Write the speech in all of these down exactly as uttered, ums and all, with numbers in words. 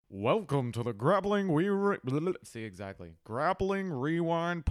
Welcome to the Grappling We Re- See exactly Grappling Rewind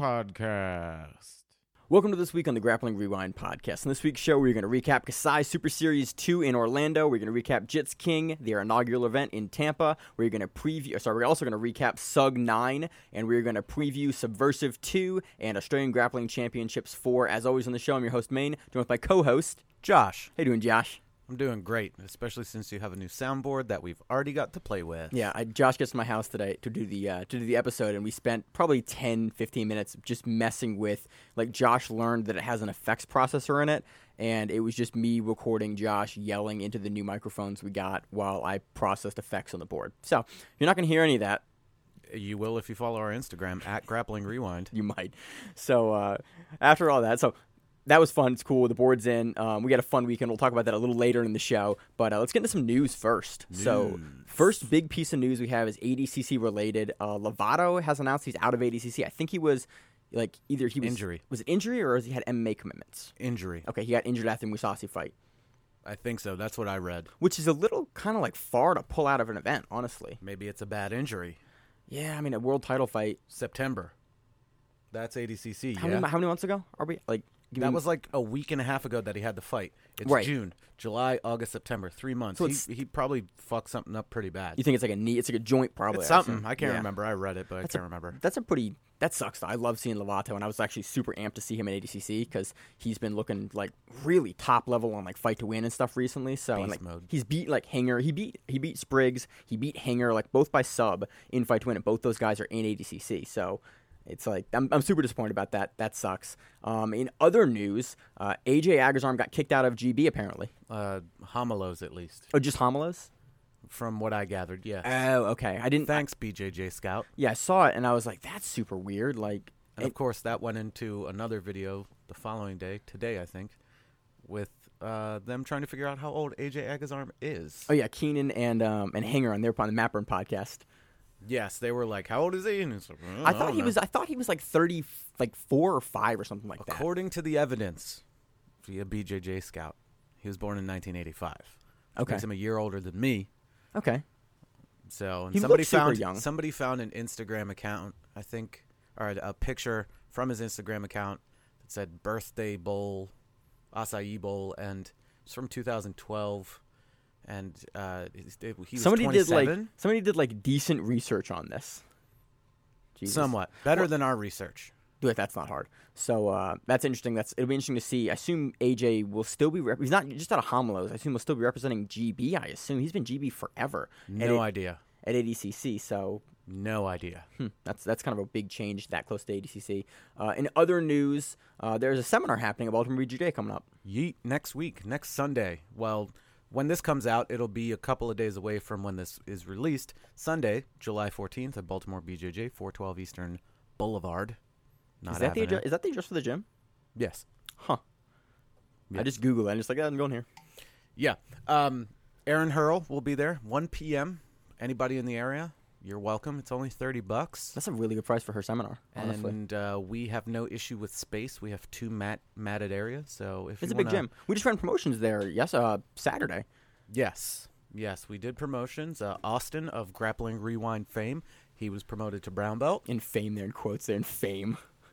podcast. Welcome to this week on the Grappling Rewind podcast. In this week's show, we're going to recap Kasai Super Series two in Orlando. We're going to recap Jits King, their inaugural event in Tampa. We're going to preview. Sorry, we're also going to recap S U G nine, and we're going to preview Subversive two and Australian Grappling Championships four. As always on the show, I'm your host Maine, joined with my co-host Josh. How you doing, Josh? I'm doing great, especially since you have a new soundboard that we've already got to play with. Yeah, I, Josh gets to my house today to do the uh, to do the episode, and we spent probably ten, fifteen minutes just messing with, like, Josh learned that it has an effects processor in it, and it was just me recording Josh yelling into the new microphones we got while I processed effects on the board. So, you're not going to hear any of that. You will if you follow our Instagram, at Grappling Rewind. You might. So, uh, after all that, so... That was fun. It's cool. The board's in. Um, we got a fun weekend. We'll talk about that a little later in the show. But uh, let's get into some news first. News. So first big piece of news we have is A D C C related. Uh, Lovato has announced he's out of A D C C. I think he was like either he was Injury. Was it injury or has he had M M A commitments? Injury. Okay, he got injured after the Musasi fight. I think so. That's what I read. Which is a little kind of like far to pull out of an event, honestly. Maybe it's a bad injury. Yeah, I mean a world title fight. September. That's A D C C, How yeah? many how many months ago are we? Like give That me- was like a week and a half ago that he had the fight. It's Right. June, July, August, September. Three months. So he, it's- he probably fucked something up pretty bad. You think it's like a knee? It's like a joint, probably. It's I something. assume. I can't Yeah. remember. I read it, but That's I can't a, remember. That's a pretty. That sucks. Though. I love seeing Lovato, and I was actually super amped to see him in A D C C because he's been looking like really top level on like Fight to Win and stuff recently. So and, Beast like mode. he's beat like Hanger. He beat he beat Spriggs. He beat Hanger like both by sub in Fight to Win, and both those guys are in A D C C. So. It's like I'm, I'm super disappointed about that. That sucks. Um, in other news, uh, A J Agazarm got kicked out of G B apparently. Uh, Homelos, at least. Oh, just Homelos? From what I gathered, yes. Oh, okay. I didn't. Thanks, B J J Scout. Yeah, I saw it and I was like, that's super weird. Like, And of course, that went into another video the following day, today I think, with uh, them trying to figure out how old A J Agazarm is. oh yeah, Keenan and um and Hanger on their on the Mapburn podcast. Yes, they were like, "How old is he?" And he's like, "Oh, I thought don't he know." was I thought he was like thirty, like four or five or something like that. According to the evidence via B J J Scout, he was born in nineteen eighty-five. Okay. Makes him a year older than me. Okay. So and He somebody looks super found young. somebody found an Instagram account, I think, or a picture from his Instagram account that said "Birthday Bowl, Acai Bowl," and it's from two thousand twelve. And uh, he was somebody did like twenty-seven? somebody did like decent research on this. Jesus. Somewhat better Well- than our research. Dude, that's not hard. So uh, that's interesting. That's it'll be interesting to see. I assume A J will still be. Rep- he's not just out of Homelos. I assume he'll still be representing G B. I assume he's been G B forever. No at, idea. at A D C C. So No idea. Hmm, that's that's kind of a big change that close to A D C C. Uh, in other news, uh, there's a seminar happening at Baltimore B J J coming up. Yeet, next week, next Sunday. Well, when this comes out, it'll be a couple of days away from when this is released. Sunday, July fourteenth at Baltimore B J J, four twelve Eastern Boulevard. Not Is that the Avenue. adju- is that the address for the gym? Yes. Huh. I Yes. just Googled it. I'm just like, yeah, I'm going here. Yeah. Um, Aaron Hurl will be there, one p.m. Anybody in the area, you're welcome. It's only thirty bucks. That's a really good price for her seminar, honestly. And uh, we have no issue with space. We have two mat matted areas, so if It's you a big wanna- gym. We just ran promotions there. Yes, uh, Saturday. Yes, yes, we did promotions. Uh, Austin of Grappling Rewind fame, he was promoted to brown belt. In fame, there in quotes, there in fame.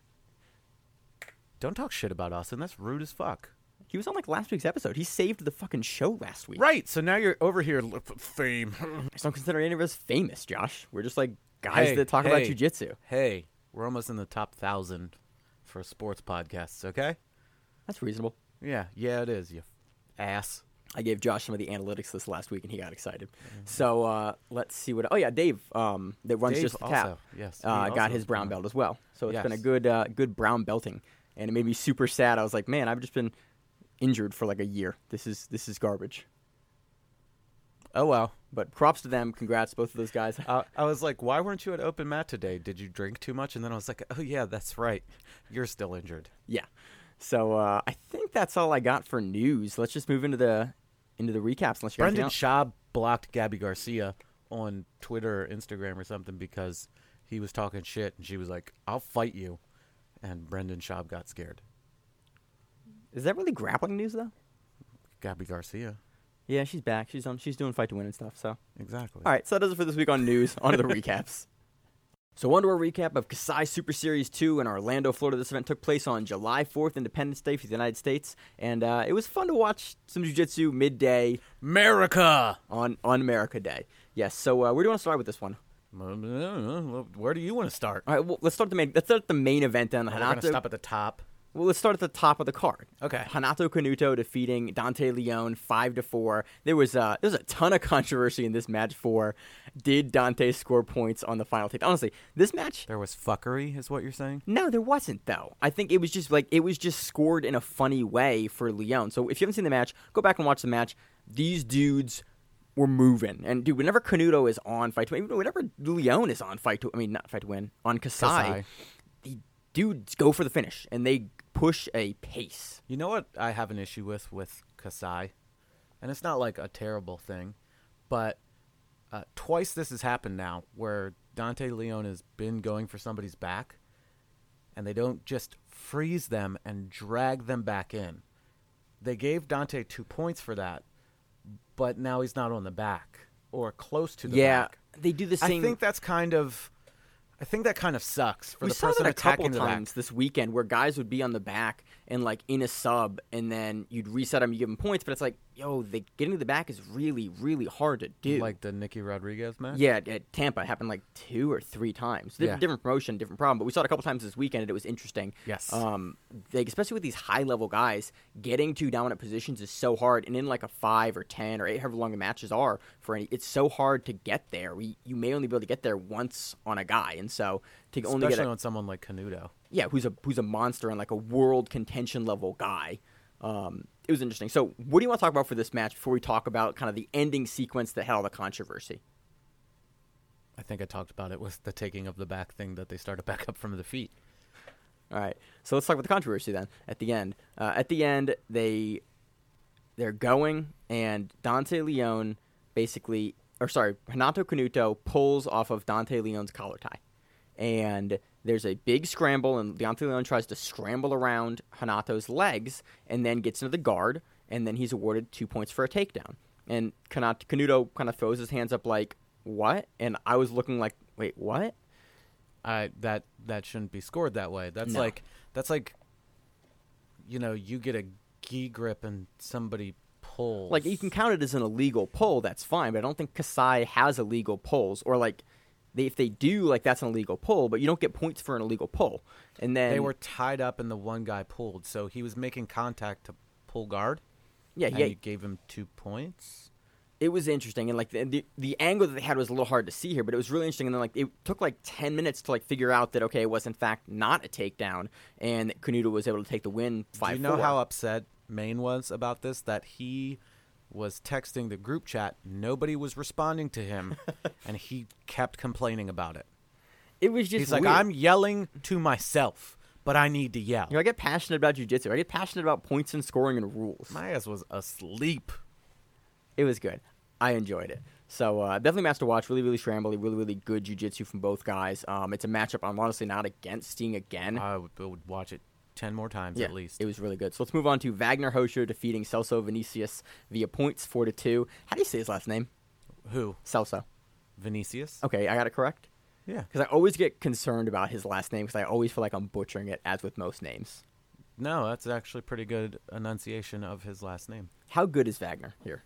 Don't talk shit about Austin. That's rude as fuck. He was on like last week's episode. He saved the fucking show last week. Right. So now you're over here. l- f- Fame. I just don't consider any of us famous, Josh. We're just like guys Hey, that talk about hey. jujitsu. Hey, we're almost in the top thousand for sports podcasts. Okay. That's reasonable. Yeah. Yeah, it is. You ass. I gave Josh some of the analytics this last week, and he got excited. So uh, let's see what. Oh yeah, Dave, um, that runs Dave just the also, tap, yes, he uh, also got is his brown promoted. belt as well. So it's Yes. been a good, uh, good brown belting, and it made me super sad. I was like, man, I've just been injured for like a year. This is this is garbage. Oh well. But props to them. Congrats, both of those guys. Uh, I was like, why weren't you at open mat today? Did you drink too much? And then I was like, oh yeah, that's right. You're still injured. Yeah. So uh, I think that's all I got for news. Let's just move into the into the recaps. Unless you got anything Brendan else. Schaub blocked Gabby Garcia on Twitter or Instagram or something because he was talking shit, and she was like, I'll fight you. And Brendan Schaub got scared. Is that really grappling news though? Gabby Garcia. Yeah, she's back. She's on. She's doing Fight to Win and stuff. So, Exactly. all right. So that does it for this week on news. On to the recaps. So on to our recap of Kasai Super Series two in Orlando, Florida. This event took place on July fourth, Independence Day for the United States, and uh, it was fun to watch some jiu-jitsu midday America! on on America Day. Yes. So uh, where do you want to start with this one? Where do you want to start? All right. Well, let's start the main. Let's start the main event then. We're going to Hanato. stop at the top. Well, let's start at the top of the card. Okay. Hanato Kanuto defeating Dante Leon five to four. There was uh, there was a ton of controversy in this match for did Dante score points on the final take. Honestly, this match There was fuckery, is what you're saying? no, there wasn't though. I think it was just like it was just scored in a funny way for Leon. So if you haven't seen the match, go back and watch the match. These dudes were moving, and dude, whenever Canuto is on Fight to Win, even whenever Leon is on Fight to, I mean not Fight to Win, on Kasai, Kasai. the dudes go for the finish and they push a pace. You know what I have an issue with with Kasai? And it's not like a terrible thing, but uh, twice this has happened now where Dante Leon has been going for somebody's back and they don't just freeze them and drag them back in. They gave Dante two points for that, but now he's not on the back or close to the Yeah, back. they do the same. I think that's kind of I think that kind of sucks for we the saw person that a couple attacking the back. times this weekend where guys would be on the back and like in a sub, and then you'd reset them, you give them points, but it's like, yo, they getting to the back is really, really hard to do. Like the Nicky Rodriguez match? Yeah, at Tampa, it happened like two or three times. Different, Yeah. different promotion, different problem. But we saw it a couple times this weekend, and it was interesting. Yes. Um, like, especially with these high-level guys, getting to dominant positions is so hard. And in like a five or ten or eight, however long the matches are, for any, it's so hard to get there. We, you may only be able to get there once on a guy, and so to only Especially get a, on someone like Canuto. yeah, who's a who's a monster and like a world contention level guy. Um, it was interesting. So, what do you want to talk about for this match before we talk about kind of the ending sequence that had all the controversy? I think I talked about it with the taking of the back thing that they started back up from the feet. All right, so let's talk about the controversy then. At the end, uh, at the end, they they're going, and Dante Leon basically, or sorry, Renato Canuto pulls off of Dante Leon's collar tie, and there's a big scramble, and Dante Leon tries to scramble around Hanato's legs, and then gets into the guard, and then he's awarded two points for a takedown. And Canuto kind of throws his hands up like, what? And I was looking like, wait, what? I that that shouldn't be scored that way. That's No. like that's like you know, you get a gi grip and somebody pulls. Like, you can count it as an illegal pull, that's fine, but I don't think Kasai has illegal pulls, or like, they, if they do, like, that's an illegal pull, but you don't get points for an illegal pull. And then They were tied up and the one guy pulled, so he was making contact to pull guard. yeah, And yeah, you gave him two points. it was interesting, and like the, the the angle that they had was a little hard to see here, but it was really interesting. And then like it took like ten minutes to like figure out that okay, it was in fact not a takedown, and that Canuto was able to take the win five. Do you know how upset Maine was about this? That he was texting the group chat, nobody was responding to him, and he kept complaining about it. it was just He's like, weird. I'm yelling to myself, but I need to yell. You know, I get passionate about jiu-jitsu. I get passionate about points and scoring and rules. My ass was asleep. It was good. I enjoyed it. So uh, definitely match to watch. Really, really scrambly. Really, really good jiu-jitsu from both guys. Um, it's a matchup I'm honestly not against seeing again. I would, would watch it ten more times yeah, at least. it was really good. So let's move on to Wagner Hosho defeating Celso Vinicius via points four to two. How do you say his last name? Who? Celso. Vinicius? Okay, I got it correct. Yeah. Because I always get concerned about his last name because I always feel like I'm butchering it, as with most names. No, that's actually pretty good enunciation of his last name. How good is Wagner here?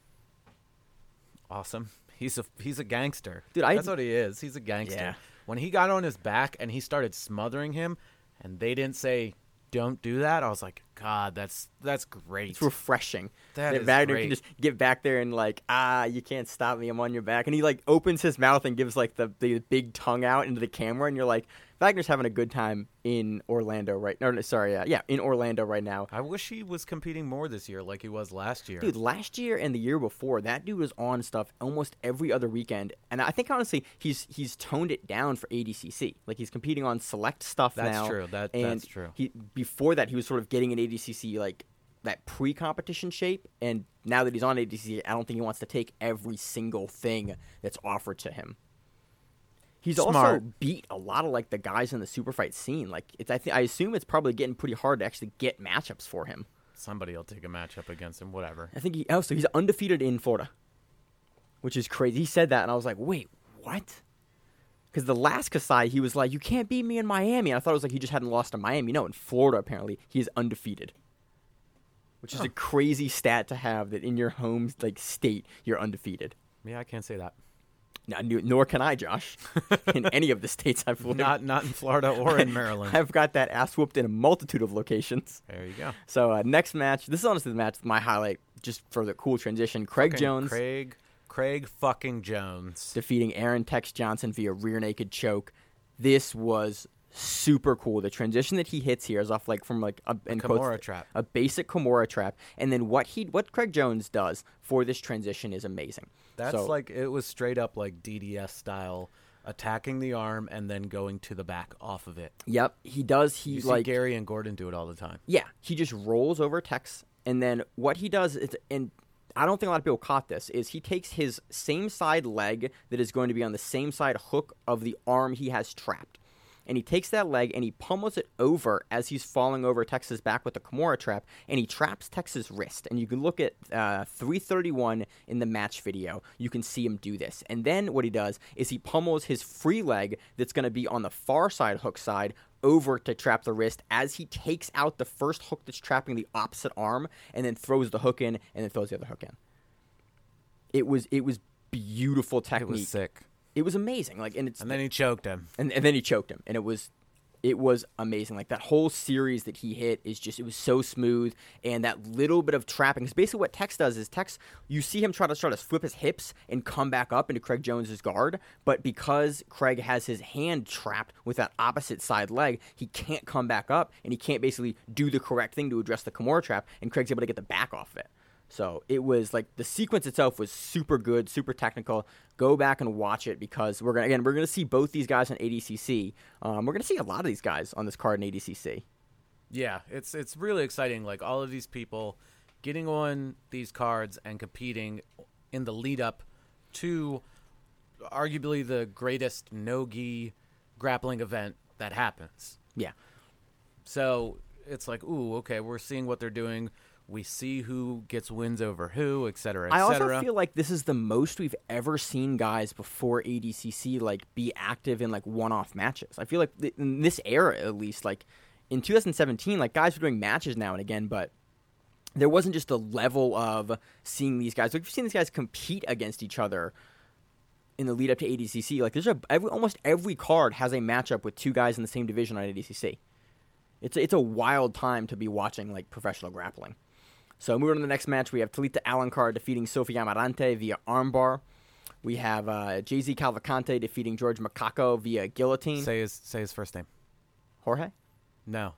Awesome. He's a he's a gangster. Dude, I- That's what he is. He's a gangster. Yeah. When he got on his back and he started smothering him, and they didn't say don't do that, I was like, God, that's that's great. It's refreshing. That is Wagner great. can just get back there and like, ah, you can't stop me. I'm on your back. And he like opens his mouth and gives like the, the big tongue out into the camera. And you're like, Wagner's having a good time in Orlando right now. No, sorry, uh, yeah, in Orlando right now. I wish he was competing more this year like he was last year. Dude, last year and the year before, that dude was on stuff almost every other weekend. And I think honestly, he's he's toned it down for A D C C. Like he's competing on select stuff That's now. true. That- and that's true. He before that, he was sort of getting an A D C C like that pre-competition shape, and now that he's on A D C C, I don't think he wants to take every single thing that's offered to him. He's also Smart. beat a lot of like the guys in the super fight scene. Like it's, I think I assume it's probably getting pretty hard to actually get matchups for him. somebody will take a matchup against him. Whatever. I think he also he's undefeated in Florida, which is crazy. He said that, and I was like, wait, what? Because the last Kasai, he was like, you can't beat me in Miami. And I thought it was like he just hadn't lost to Miami. No, in Florida, apparently, he is undefeated. Which is Huh. a crazy stat to have, that in your home like state, you're undefeated. Yeah, I can't say that. Now, nor can I, Josh, in any of the states I've lived. Not not in Florida or in Maryland. I've got that ass whooped in a multitude of locations. There you go. So uh, next match, this is honestly the match, my highlight, just for the cool transition. Craig Fucking Jones Craig Craig fucking Jones. defeating Aaron Tex Johnson via rear naked choke. This was super cool. The transition that he hits here is off like from like a, in quotes, Kimura trap. a basic Kimura trap, and then what he what Craig Jones does for this transition is amazing. That's So- like it was straight up like D D S style, attacking the arm and then going to the back off of it. Yep, he does. He You see like Gary and Gordon do it all the time. yeah, he just rolls over Tex, and then what he does is, and I don't think a lot of people caught this, is he takes his same side leg that is going to be on the same side hook of the arm he has trapped. And he takes that leg and he pummels it over as he's falling over Tex's back with the Kimura trap, and he traps Tex's wrist. And you can look at uh, three thirty-one in the match video. You can see him do this. And then what he does is he pummels his free leg that's going to be on the far side hook side over to trap the wrist as he takes out the first hook that's trapping the opposite arm, and then throws the hook in, and then throws the other hook in. It was it was beautiful technique. It was sick. It was amazing. Like, and it's And then he choked him. and, and then he choked him, and it was it was amazing. Like, that whole series that he hit is just, it was so smooth, and that little bit of trapping, because basically what Tex does is Tex, you see him try to try to flip his hips and come back up into Craig Jones's guard, but because Craig has his hand trapped with that opposite side leg, he can't come back up, and he can't basically do the correct thing to address the Kimura trap, and Craig's able to get the back off of it. So it was like, the sequence itself was super good, super technical. Go back and watch it, because we're gonna again we're gonna see both these guys on A D C C. Um, we're gonna see a lot of these guys on this card in A D C C. Yeah, it's it's really exciting. Like, all of these people getting on these cards and competing in the lead up to arguably the greatest no-gi grappling event that happens. Yeah, So it's like, ooh, okay, we're seeing what they're doing. We see who gets wins over who, et cetera, et I also cetera. feel like this is the most we've ever seen guys before A D C C like be active in like one-off matches. I feel like th- in this era, at least, like in two thousand seventeen, like guys were doing matches now and again, but there wasn't just a level of seeing these guys. Like, we've seen these guys compete against each other in the lead up to A D C C. Like, there's a every, almost every card has a matchup with two guys in the same division on A D C C. It's a, it's a wild time to be watching like professional grappling. So moving on to the next match, we have Talita Alencar defeating Sofia Amarante via armbar. We have uh, Jay Z Calvacante defeating George Macaco via guillotine. Say his say his first name. Jorge? No.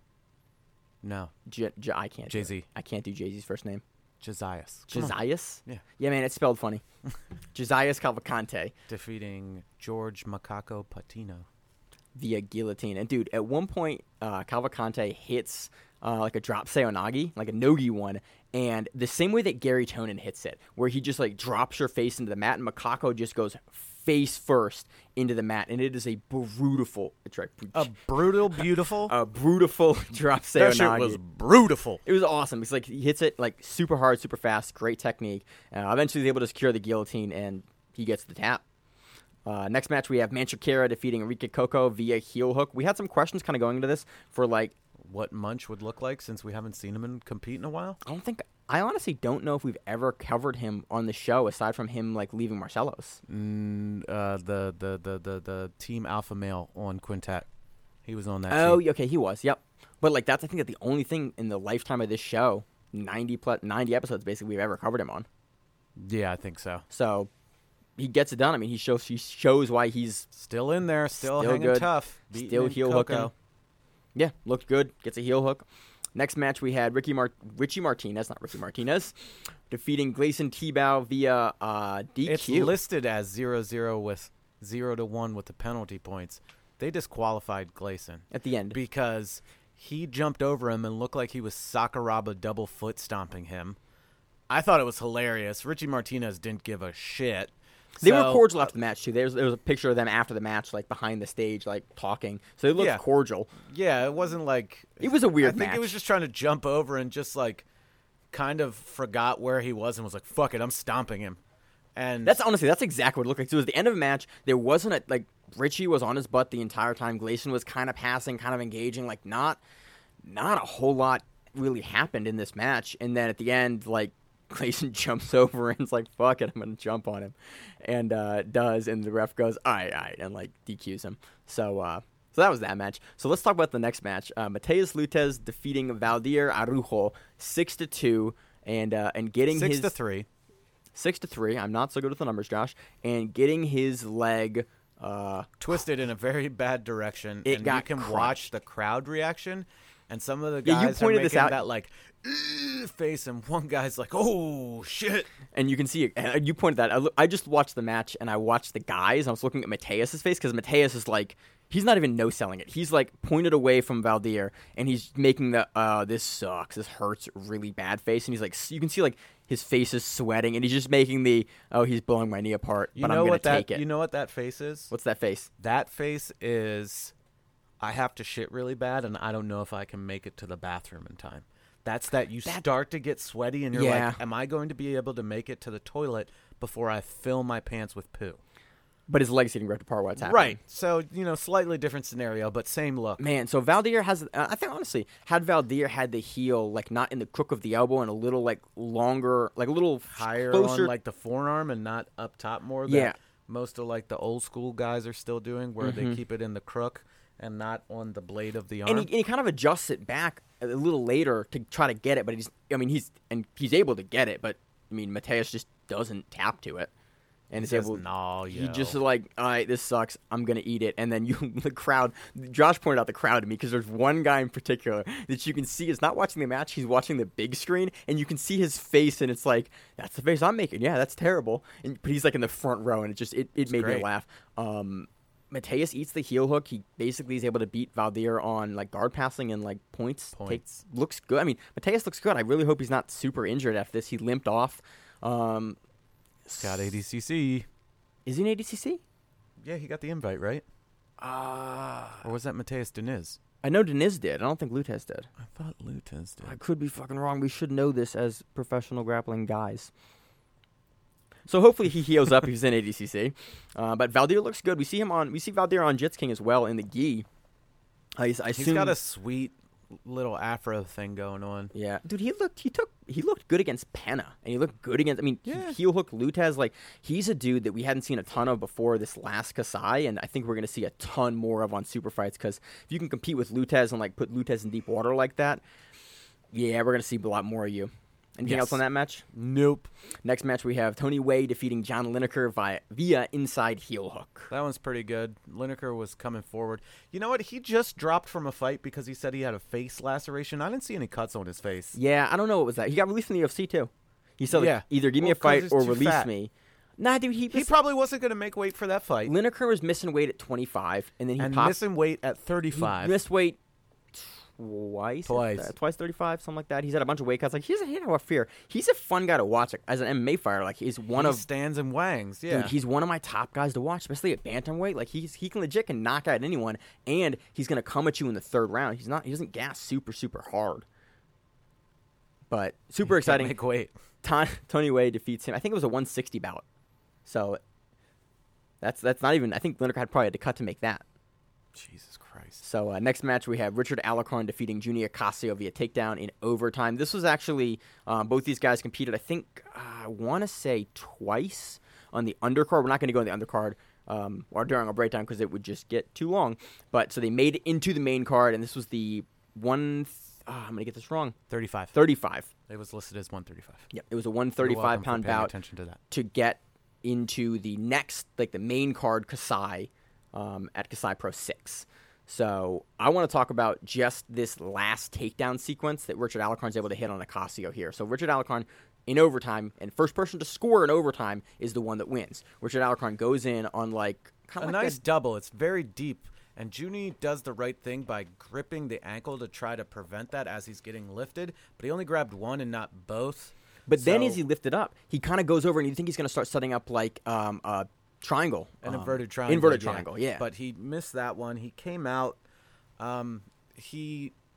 No. J- J- I can't. do Jay-Z. it. I can't do Jay Z's first name. Josias. Come on. Josias? Yeah. Yeah, man, it's spelled funny. Josias Calvacante Defeating George Macaco Patino. via guillotine. And dude, at one point, uh, Calvacante hits uh, like a drop seonagi, like a nogi one, and the same way that Gary Tonin hits it, where he just like drops your face into the mat, and Macaco just goes face first into the mat, and it is a brutal, it's right, A brutal, beautiful. a brutal drop seonagi. that shit was brutal. It was awesome. It's like he hits it like super hard, super fast, great technique. Uh, eventually, he's able to secure the guillotine, and he gets the tap. Uh, next match, we have Manchukera defeating Enrique Coco via heel hook. We had some questions kind of going into this for like, What Munch would look like, since we haven't seen him in, compete in a while. I don't think, I honestly don't know if we've ever covered him on the show aside from him like leaving Marcelo's. Mm, uh, the, the, the, the, the Team Alpha Male on Quintet. He was on that Oh, team. okay, he was. Yep. But like that's I think that the only thing in the lifetime of this show, ninety plus ninety episodes basically we've ever covered him on. Yeah, I think so. So he gets it done. I mean, he shows he shows why he's Still in there, still, Still hanging good. tough. beating still in heel Coco. hooking. Yeah, looked good. Gets a heel hook. Next match, we had Ricky Mar- Richie Martinez, not Ricky Martinez, defeating Gleison Tebow via uh, D Q. It's listed as zero zero with zero to one with the penalty points. They disqualified Gleison At the end. because he jumped over him and looked like he was Sakuraba double foot stomping him. I thought it was hilarious. Richie Martinez didn't give a shit. They So- were cordial after the match, too. There was, there was a picture of them after the match, like behind the stage, like talking. So they looked Yeah. cordial. Yeah, it wasn't like It was a weird I think match. it was just trying to jump over and just like kind of forgot where he was and was like, "Fuck it, I'm stomping him." And That's honestly, that's exactly what it looked like. So it was the end of a match. There wasn't a, like, Richie was on his butt the entire time. Gleason was kind of passing, kind of engaging. Like, not, not a whole lot really happened in this match. And then at the end, like, Gleason jumps over and is like, fuck it, I'm going to jump on him. And uh, does, and the ref goes, all right, all right, and, like, D Qs him. So, uh, so that was that match. So let's talk about the next match. Uh, Mateus Lutez defeating Valdir Arujo six to two and uh, and getting six his... to three. Six to three. I'm not so good with the numbers, Josh. And getting his leg uh, twisted in a very bad direction. It and got you can crushed. watch the crowd reaction. And some of the Yeah, you guys are pointed making this out. that like "Ugh," face, and one guy's like, "Oh shit!" And you can see it. And you pointed that. I, look, I just watched the match and I watched the guys. I was looking at Mateus's face because Mateus is like, he's not even no selling it. He's like pointed away from Valdir and he's making the uh, this sucks, this hurts really bad face. And he's like, you can see like his face is sweating and he's just making the oh he's blowing my knee apart, You but know I'm gonna what that? take it. You know what that face is? What's that face? That face is, I have to shit really bad, and I don't know if I can make it to the bathroom in time. That's that you That- start to get sweaty, and you're Yeah. like, am I going to be able to make it to the toilet before I fill my pants with poo? But his leg's getting ripped apart while it's happening. Right. So, you know, slightly different scenario, but same look. Man, so Valdir has, uh, I think honestly, had Valdir had the heel like not in the crook of the elbow and a little like longer, like a little Higher closer, on like the forearm and not up top more. That Yeah. most of like the old school guys are still doing, where they keep it in the crook and not on the blade of the arm. and he, and he kind of adjusts it back a little later to try to get it, but he's, I mean, he's and he's able to get it, but I mean, Mateus just doesn't tap to it, and He is says, able. "No, He yo." just like, all right, this sucks. I'm gonna eat it, and then you, the crowd. Josh pointed out the crowd to me because there's one guy in particular that you can see is not watching the match. He's watching the big screen, and you can see his face, and it's like, that's the face I'm making. Yeah, that's terrible. And but he's like in the front row, and it just it, it made me great. laugh. Um, Mateus eats the heel hook. He basically is able to beat Valdir on like guard passing and like points. Points. Takes, looks good. I mean, Mateus looks good. I really hope he's not super injured after this. He limped off. Um, got A D C C. Is he an A D C C? Yeah, he got the invite, right? Uh, Or was that Mateus Deniz? I know Deniz did. I don't think Lutez did. I thought Lutez did. I could be fucking wrong. We should know this as professional grappling guys. So hopefully he heals up. He's in A D C C. Uh, but Valdir looks good. We see him on. We see Valdir on Jits King as well in the gi. I, I assume, He's got a sweet little afro thing going on. Yeah, dude, he looked. He took. He looked good against Penna, and he looked good against. I mean, Yeah. he, heel hook Lutez. Like he's a dude that we hadn't seen a ton of before this last Kasai, and I think we're gonna see a ton more of on super fights because if you can compete with Lutez and like put Lutez in deep water like that, yeah, we're gonna see a lot more of you. Anything Yes. else on that match? Nope. Next match we have Tony Way defeating John Lineker via via inside heel hook. That one's pretty good. Lineker was coming forward. You know what? He just dropped from a fight because he said he had a face laceration. I didn't see any cuts on his face. Yeah, I don't know what was that. He got released from the U F C too. He said like, Yeah. either give me Well, a 'cause fight he's or too release fat. me. Nah, dude, he, He was, probably wasn't going to make weight for that fight. Lineker was missing weight at twenty-five, and then he and popped. missing weight at He thirty-five. missed weight twice. if Twice. that- twice thirty-five, something like that. He's had a bunch of weight cuts. Like he's a hit off fear. He's a fun guy to watch like, as an M M A fighter. Like he's one he of stands and wangs. Yeah. dude, he's one of my top guys to watch, especially at bantamweight. Like he's he can legit can knock out anyone, and he's gonna come at you in the third round. He's not he doesn't gas super super hard. But super Can't exciting. Make weight. Ton- Tony Way defeats him. I think it was a one sixty bout. So that's that's not even. I think Lineker had probably had to cut to make that. Jesus Christ. So uh, next match we have Richard Alarcon defeating Junior Casio via takedown in overtime. This was actually um, both these guys competed. I think uh, I want to say twice on the undercard. We're not going to go on the undercard um, or during a breakdown because it would just get too long. But so they made it into the main card, and this was the one. Th- oh, I'm going to get this wrong. thirty-five. thirty-five. It was listed as one thirty-five. Yep, it was a one You're thirty-five welcome for pound paying bout attention to that. to get into the next, like the main card, Kasai, um, at Kasai Pro six. So I want to talk about just this last takedown sequence that Richard Alarcon's able to hit on Acasio here. So Richard Alarcon in overtime, and first person to score in overtime is the one that wins. Richard Alarcon goes in on like kind A of like nice double. It's very deep. And Junie does the right thing by gripping the ankle to try to prevent that as he's getting lifted. But he only grabbed one and not both. But then So- as he lifted up, he kind of goes over and you think he's going to start setting up like um, a triangle. An um, inverted triangle. Inverted yeah. triangle, yeah. But he missed that one. He came out. Um, he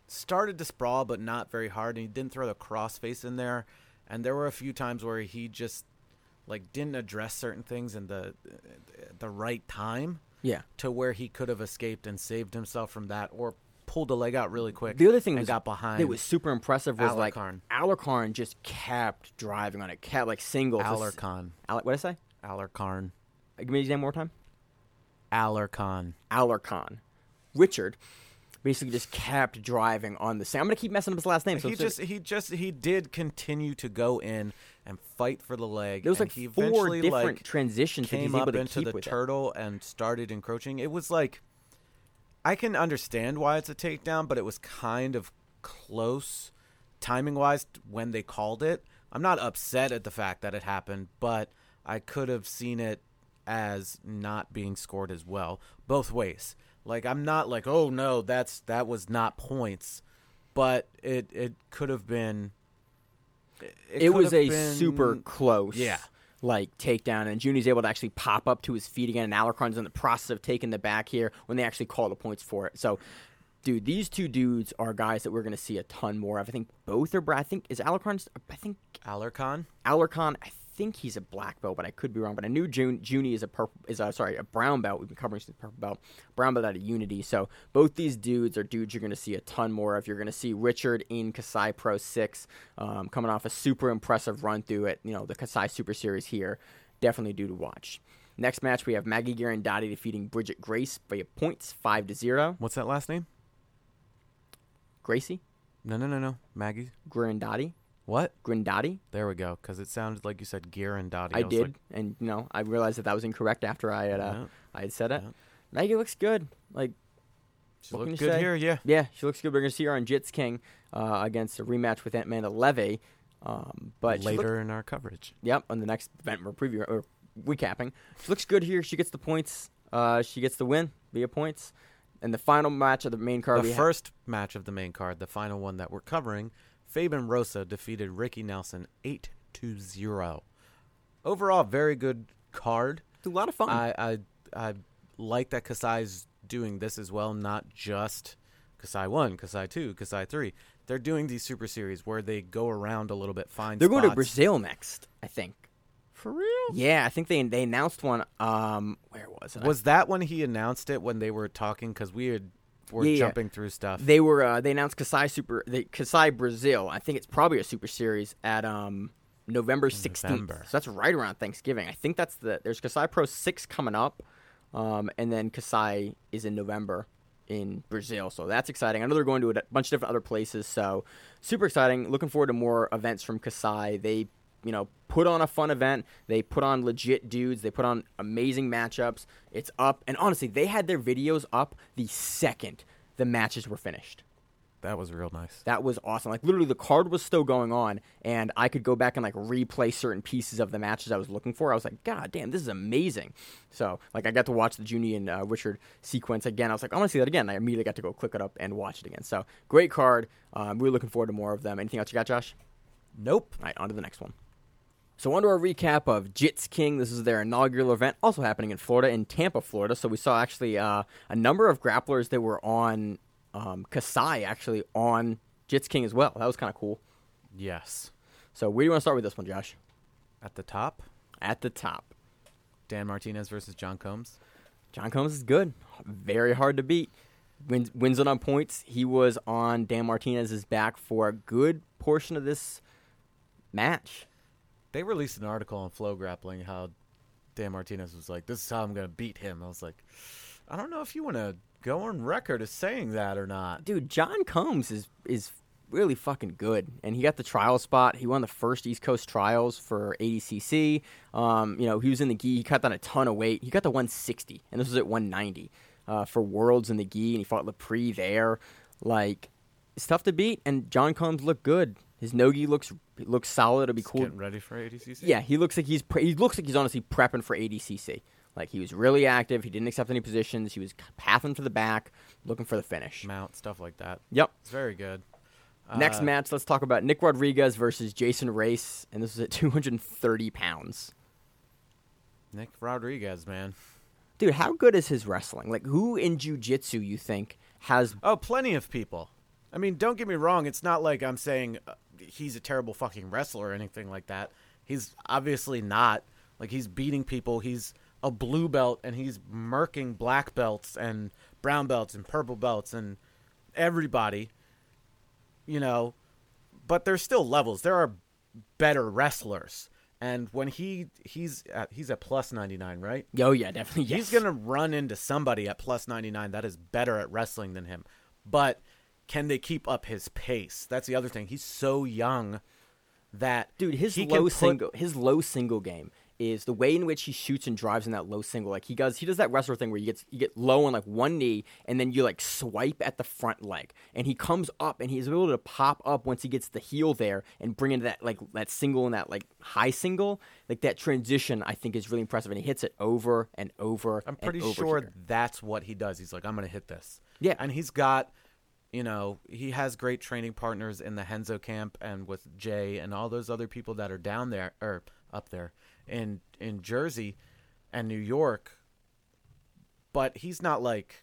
started to sprawl, but not very hard. And he didn't throw the crossface in there. And there were a few times where he just like didn't address certain things in the the right time. Yeah. To where he could have escaped and saved himself from that, or pulled a leg out really quick. The other thing and was, got behind. that was super impressive was Alarcon. like Alarcon just kept driving on it, kept like singles. Alarcon. Al- what did I say? Alarcon. Give me his name one more time. Alarcon. Alarcon. Richard basically just kept driving on the same. I'm gonna keep messing up his last name. So he just he just he did continue to go in and fight for the leg. There was and like he four eventually, different like, transitions that came he's able up to into keep the with it. turtle and started encroaching. It was like, I can understand why it's a takedown, but it was kind of close timing wise when they called it. I'm not upset at the fact that it happened, but I could have seen it as not being scored as well, both ways. Like, I'm not like, oh no, that's that was not points, but it it could have been. It, It, could was have a been- super close, Yeah. like takedown, and Junie's able to actually pop up to his feet again, and Alarcon's in the process of taking the back here when they actually call the points for it. So, dude, these two dudes are guys that we're going to see a ton more of. I think both are. I think is Alarcon. I think Alarcon. Alarcon. I think he's a black belt, but I could be wrong. But I knew June, Junie is a purple. Is a, sorry a brown belt. We've been covering since purple belt. Brown belt out of Unity. So both these dudes are dudes you're going to see a ton more of. You're going to see Richard in Kasai Pro Six, um, coming off a super impressive run through it. You know the Kasai Super Series here. Definitely due to watch. Next match we have Maggie Garandati defeating Bridget Grace via points five to zero. What's that last name? Gracie No, no, no, no. Maggie. Garandati. What? Grandati. There we go. Because it sounded like you said Garandati. I was did, like, and you know, I realized that that was incorrect after I had uh, Yeah. I had said it. Yeah. Maggie looks good. Like, she what can looked you good say? here, yeah. yeah, she looks good. We're gonna see her on Jits King uh, against a rematch with Amanda Levy. Um, but she Later looked- in our coverage. yep, on the next event we're preview or recapping. She looks good here. She gets the points. Uh, she gets the win via points. And the final match of the main card. The we ha- first match of the main card, the final one that we're covering, Fabian Rosa defeated Ricky Nelson eight to zero. Overall, very good card. It's a lot of fun. I, I I like that Kasai's doing this as well, not just Kasai one, Kasai two, Kasai three. They're doing these super series where they go around a little bit, find They're going to spots. Brazil next, I think. For real? Yeah, I think they they announced one. Um, where was it? Was that when he announced it when they were talking? Because we had, were Yeah, yeah. jumping through stuff. They were uh, they announced Kasai Super the Kasai Brazil. I think it's probably a Super Series at um November sixteenth. November. So that's right around Thanksgiving. I think that's the there's Kasai Pro six coming up, um, and then Kasai is in November in Brazil. So that's exciting. I know they're going to a bunch of different other places. So super exciting. Looking forward to more events from Kasai. They you know put on a fun event. They put on legit dudes. They put on amazing matchups. It's up, and honestly, they had their videos up the second the matches were finished. That was real nice. That was awesome. Like, literally, the card was still going on, and I could go back and, like, replay certain pieces of the matches I was looking for. I was like, God damn, this is amazing. So, like, I got to watch the Junie and uh, Richard sequence again. I was like, I want to see that again. I immediately got to go click it up and watch it again. So, great card. Um, I'm really looking forward to more of them. Anything else you got, Josh? Nope. All right, on to the next one. So, on to our recap of Jits King. This is their inaugural event, also happening in Florida, in Tampa, Florida. So, we saw actually uh, a number of grapplers that were on um, Kasai, actually, on Jits King as well. That was kind of cool. Yes. So, where do you want to start with this one, Josh? At the top, At the top. Dan Martinez versus John Combs. John Combs is good. Very hard to beat. Wins, wins it on points. He was on Dan Martinez's back for a good portion of this match. They released an article on Flow Grappling how Dan Martinez was like, this is how I'm going to beat him. I was like, I don't know if you want to go on record as saying that or not. Dude, John Combs is is really fucking good. And he got the trial spot. He won the first East Coast trials for A D C C. Um, you know, he was in the gi. He cut down a ton of weight. He got to one sixty, and this was at one ninety uh, for Worlds in the gi, and he fought Lepre there. Like, it's tough to beat, and John Combs looked good. His no-gi looks looks solid. It'll be He's cool. Getting ready for A D C C? Yeah, he looks like he's pre- he looks like he's honestly prepping for A D C C. Like, he was really active. He didn't accept any positions. He was pathing for the back, looking for the finish. Mount, stuff like that. Yep. It's very good. Next Uh, match, let's talk about Nick Rodriguez versus Jason Race, and this is at two hundred thirty pounds. Nick Rodriguez, man. Dude, how good is his wrestling? Like, who in jiu-jitsu you think has... Oh, plenty of people. I mean, don't get me wrong. It's not like I'm saying uh, he's a terrible fucking wrestler or anything like that. He's obviously not. Like, he's beating people. He's a blue belt, and he's murking black belts and brown belts and purple belts and everybody, you know. But there's still levels. There are better wrestlers. And when he he's at, he's at plus ninety-nine, right? Oh, yeah, definitely. Yes. He's going to run into somebody at plus ninety-nine that is better at wrestling than him. But can they keep up his pace? That's the other thing. He's so young that Dude, his he low can put, single his low single game is the way in which he shoots and drives in that low single. Like he does he does that wrestler thing where you get you get low on like one knee and then you like swipe at the front leg. And he comes up and he's able to pop up once he gets the heel there and bring into that like that single and that like high single. Like that transition I think is really impressive, and he hits it over and over. I'm pretty and over sure here. that's what he does. He's like, I'm going to hit this. Yeah. And he's got, you know, he has great training partners in the Henzo camp and with Jay and all those other people that are down there or up there in in Jersey and New York. But he's not like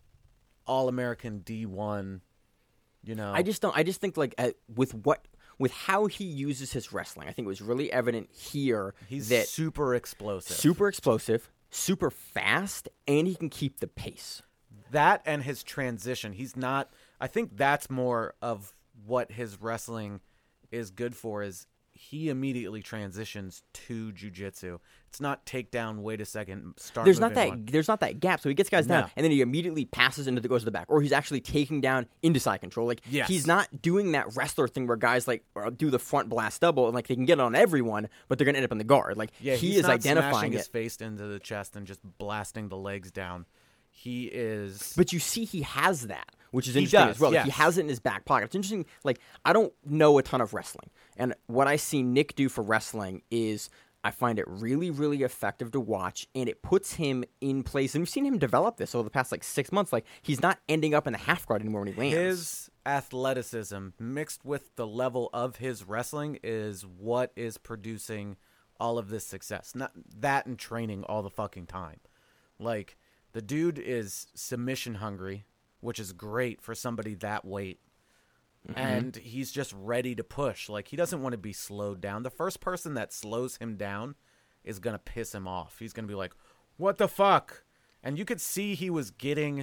all-American D one, you know. I just don't. I just think like uh, with what with how he uses his wrestling, I think it was really evident here He's that super explosive. super explosive, super fast, and he can keep the pace. That and his transition. He's not. I think that's more of what his wrestling is good for. Is he immediately transitions to jiu-jitsu. It's not take down, wait a second, start There's not moving that on. there's not that gap, so he gets guys down, No. and then he immediately passes into the goes to the back, or he's actually taking down into side control. Like Yes. he's not doing that wrestler thing where guys like or do the front blast double and like they can get it on everyone, but they're gonna end up in the guard. Like Yeah, he he's is not identifying smashing it. his face into the chest and just blasting the legs down. He is. But you see he has that, which is He interesting does, as well. Like, he yes. has it in his back pocket. It's interesting. Like, I don't know a ton of wrestling. And what I see Nick do for wrestling is I find it really, really effective to watch. And it puts him in place. And we've seen him develop this over the past, like, six months. Like, he's not ending up in the half guard anymore when he lands. His athleticism mixed with the level of his wrestling is what is producing all of this success. Not that and training all the fucking time. Like, the dude is submission hungry, which is great for somebody that weight. Mm-hmm. And he's just ready to push. Like, he doesn't want to be slowed down. The first person that slows him down is going to piss him off. He's going to be like, what the fuck? And you could see he was getting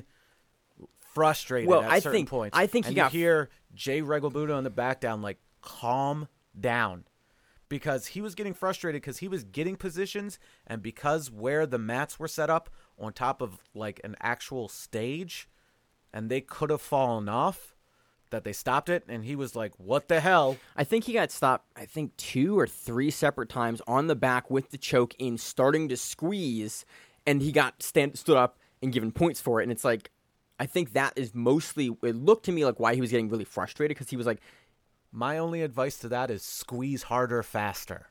frustrated Well, at I certain think- points. I think he and got- you hear Jay Regalbuto on the back down, like, calm down. Because he was getting frustrated because he was getting positions, and because where the mats were set up on top of like an actual stage, and they could have fallen off, that they stopped it, and he was like, what the hell? I think he got stopped, I think, two or three separate times on the back with the choke in, starting to squeeze, and he got stand, stood up and given points for it. And it's like, I think that is mostly, it looked to me like why he was getting really frustrated, because he was like, My only advice to that is squeeze harder, faster.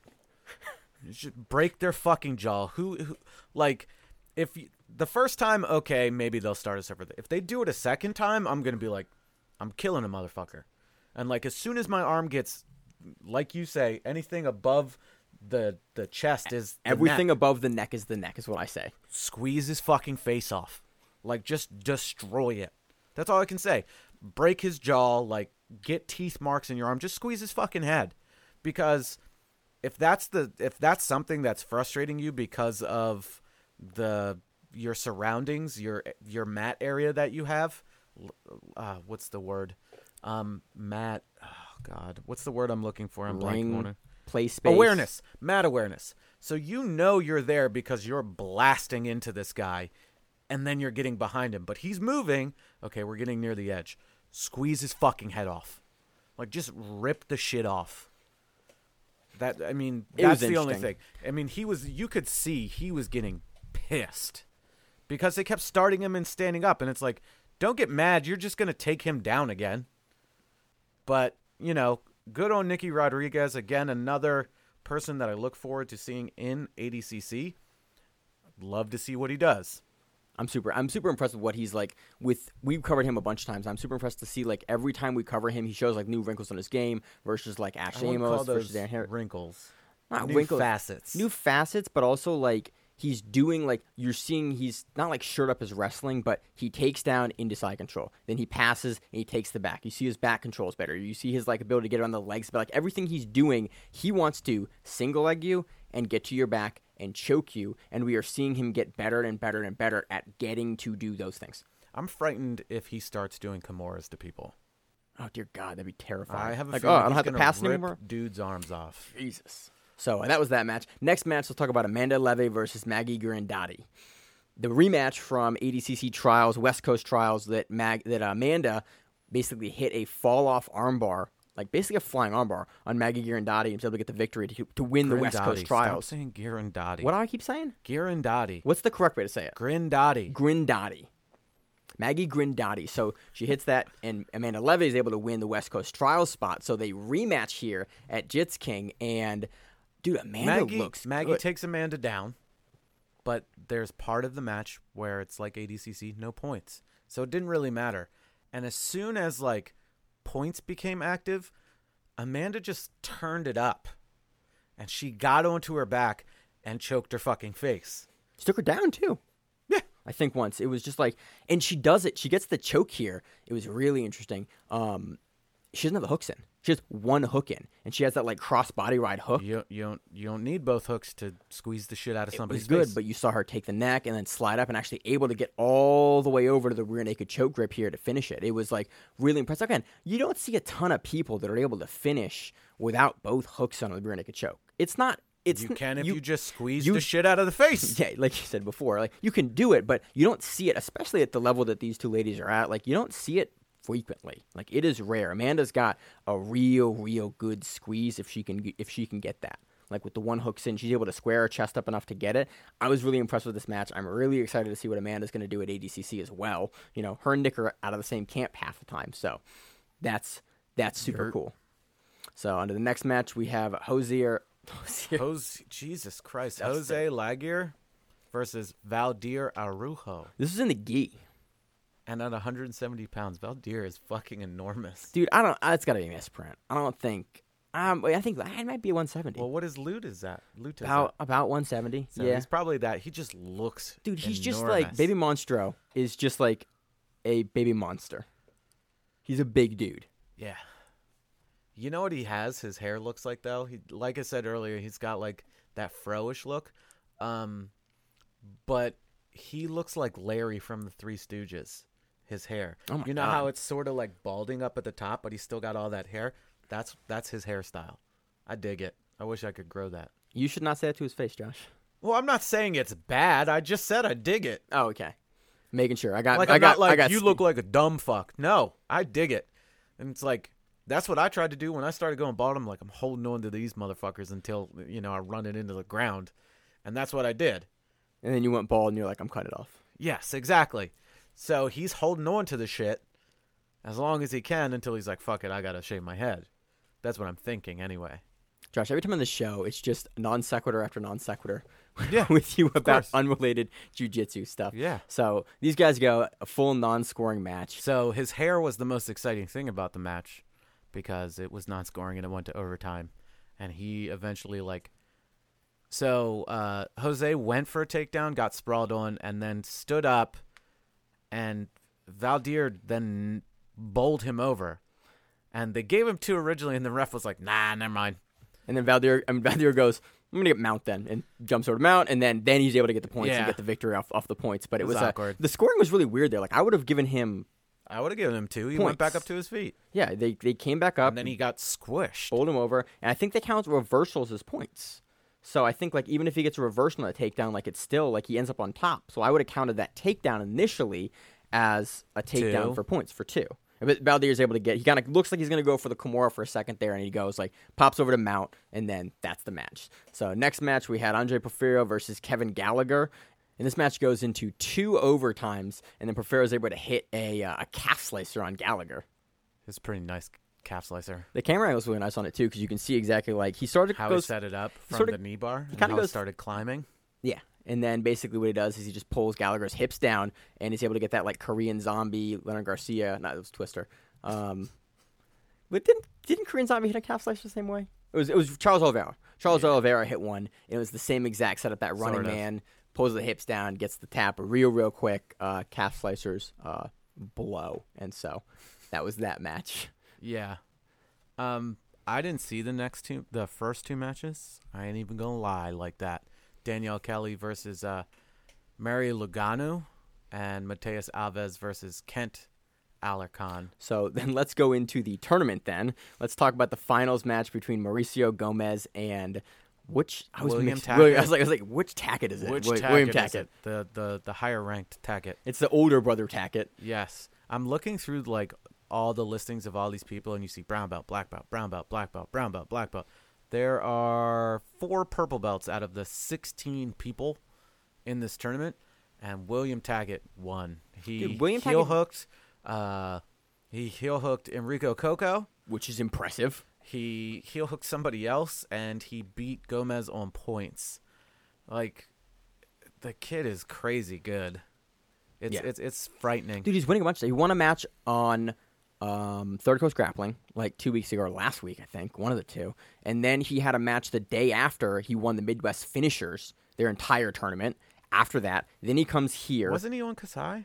You should break their fucking jaw. Who, who like, if you, the first time, okay, maybe they'll start a server. If they do it a second time, I'm gonna be like, I'm killing a motherfucker. And like, as soon as my arm gets, like you say, anything above the the chest is the everything neck. above the neck is the neck, is what I say. Squeeze his fucking face off. Like, just destroy it. That's all I can say. Break his jaw, like, get teeth marks in your arm. Just squeeze his fucking head. Because if that's the if that's something that's frustrating you because of the your surroundings, your your mat area that you have, uh, what's the word? Um, mat. Oh God, what's the word I'm looking for? I'm blanking on Ring, it. play space. Awareness, mat awareness. So you know you're there because you're blasting into this guy, and then you're getting behind him. But he's moving. Okay, we're getting near the edge. Squeeze his fucking head off. Like, just rip the shit off. That I mean, It was that's the only interesting. thing. I mean, he was. You could see he was getting pissed because they kept starting him and standing up, and it's like, don't get mad. You're just gonna take him down again. But you know, good on Nicky Rodriguez again. Another person that I look forward to seeing in A D C C. I'd love to see what he does. I'm super I'm super impressed with what he's like with we've covered him a bunch of times. I'm super impressed to see like every time we cover him he shows like new wrinkles in his game versus like Ash I wouldn't call Amos those versus Dan Harris. wrinkles. Not New wrinkles. facets. New facets, but also like he's doing like you're seeing he's not like shirt up his wrestling, but he takes down into side control. Then he passes and he takes the back. You see his back control is better. You see his like ability to get around the legs, but like everything he's doing, he wants to single leg you and get to your back and choke you. And we are seeing him get better and better and better at getting to do those things. I'm frightened if he starts doing Kimuras to people. Oh dear God, that'd be terrifying. I have a like, feeling oh, I don't he's have to gonna pass rip anymore. dudes' arms off. Jesus. So and that was that match. Next match, let's talk about Amanda Leve versus Maggie Grandotti. The rematch from A D C C Trials, West Coast Trials, that Mag that Amanda basically hit a fall off armbar, like basically a flying armbar on Maggie Grandotti, and was able to get the victory to, to win the West Coast Trials. Stop saying Grandotti. What do I keep saying? Grandotti. What's the correct way to say it? Grandotti. Grandotti. Maggie Grandotti. So she hits that, and Amanda Leve is able to win the West Coast Trials spot. So they rematch here at Jits King, and dude, Amanda Maggie, looks Maggie good. takes Amanda down, but there's part of the match where it's like A D C C, no points. So it didn't really matter. And as soon as like points became active, Amanda just turned it up. And she got onto her back and choked her fucking face. She took her down, too. Yeah. I think once. It was just like, and she does it. She gets the choke here. It was really interesting. Um, she doesn't have the hooks in. She has one hook in, and she has that like cross body ride hook. You you don't you don't need both hooks to squeeze the shit out of It somebody's was good, face. but you saw her take the neck and then slide up and actually able to get all the way over to the rear naked choke grip here to finish it. It was like really impressive. Again, you don't see a ton of people that are able to finish without both hooks on the rear naked choke. It's not. It's you can if you, you, just squeeze you- the shit out of the face. Yeah, like you said before, like you can do it, but you don't see it, especially at the level that these two ladies are at. Like you don't see it frequently. Like it is rare. Amanda's got a real, real good squeeze if she can if she can get that. Like with the one hooks in, she's able to square her chest up enough to get it. I was really impressed with this match. I'm really excited to see what Amanda's going to do at A D C C as well. You know, her and Nick are out of the same camp half the time, so that's that's super Yurt. cool. So on to the next match, we have Hosier. Hosier. Jose, Jesus Christ. That's Jose Laguerre versus Valdir Arujo. This is in the gi. And at one hundred seventy pounds, Valdir is fucking enormous. Dude, I don't. It's got to be a misprint. I don't think. Um, I think it might be one seventy. Well, what is Lute is that? Lute is about that? about one seventy. So yeah, he's probably that. He just looks dude, he's just enormous. like Baby Monstro is just like a baby monster. He's a big dude. Yeah. You know what he has? His hair looks like though. He, like I said earlier, he's got like that fro-ish look. Um, but he looks like Larry from the Three Stooges. His hair. Oh my you know God. how it's sort of like balding up at the top, but he's still got all that hair. That's that's his hairstyle. I dig it. I wish I could grow that. You should not say that to his face, Josh. Well, I'm not saying it's bad. I just said I dig it. Oh, okay. Making sure. I got. Like I I'm got. not like I got. you look like a dumb fuck. No, I dig it. And it's like that's what I tried to do when I started going bald. I'm like I'm holding on to these motherfuckers until you know I run it into the ground, and that's what I did. And then you went bald, and you're like, I'm cutting it off. Yes, exactly. So he's holding on to the shit as long as he can until he's like, fuck it, I gotta shave my head. That's what I'm thinking anyway. Josh, every time on the show, it's just non sequitur after non sequitur Yeah, with you about course. unrelated jujitsu stuff. Yeah. So these guys go a full non-scoring match. So his hair was the most exciting thing about the match because it was non-scoring and it went to overtime. And he eventually, like... So uh, Jose went for a takedown, got sprawled on, and then stood up, and Valdir then bowled him over. And they gave him two originally, and the ref was like, nah, never mind. And then Valdir, I mean, Valdir goes, I'm gonna get mount then, and jumps over to mount, and then then he's able to get the points and Yeah. get the victory off, off the points. But it, It was, was uh, awkward. the scoring was really weird there. Like I would have given him, I would have given him two. He went back Points. up to his feet. yeah, they they came back up, And then he got squished. bowled him over, and I think they count reversals as points. So I think like even if he gets a reversal on a takedown, like it's still like he ends up on top. So I would have counted that takedown initially as a takedown Two. for points for two. But Valdir is able to get. He kind of looks like he's going to go for the Kimura for a second there, and he goes like pops over to mount, and then that's the match. So next match we had Andre Porfirio versus Kevin Gallagher, and this match goes into two overtimes, and then Porfirio is able to hit a uh, a calf slicer on Gallagher. It's a pretty nice calf slicer. The camera angle was really nice on it too, because you can see exactly like he started How goes he set it up from sorta- the knee bar. and kinda how goes- it started climbing. Yeah. And then basically what he does is he just pulls Gallagher's hips down, and he's able to get that like Korean zombie Leonard Garcia. No, it was Twister. Um, but didn't didn't Korean zombie hit a calf slicer the same way? It was it was Charles Oliveira. Charles Yeah. Oliveira hit one. And it was the same exact setup that running Sort of. man pulls the hips down, gets the tap real, real quick. Uh, calf slicers uh, blow. And so that was that match. Yeah. Um, I didn't see the next two, the first two matches. I ain't even going to lie like that. Danielle Kelly versus uh, Mary Lugano and Mateus Alves versus Kent Alarcon. So then let's go into the tournament then. Let's talk about the finals match between Mauricio Gomez and which I was William mixed, Tackett. William, I was like I was like which Tackett is it? Which Wi- Tackett William is Tackett. it? The, the, the higher ranked Tackett. It's the older brother Tackett. Yes. I'm looking through like all the listings of all these people, and you see brown belt, black belt, brown belt, black belt, brown belt, black belt. There are four purple belts out of the sixteen people in this tournament, and William Tackett won. He Dude, William heel Tackett- hooked. Uh, he heel hooked Enrico Coco. Which is impressive. He heel hooked somebody else, and he beat Gomez on points. Like, the kid is crazy good. It's Yeah. it's it's frightening. Dude, he's winning a bunch. He won a match on um, Third Coast Grappling like two weeks ago or last week, I think, one of the two. And then he had a match the day after he won the Midwest Finishers, their entire tournament. After that, then he comes here. Wasn't he on Kasai?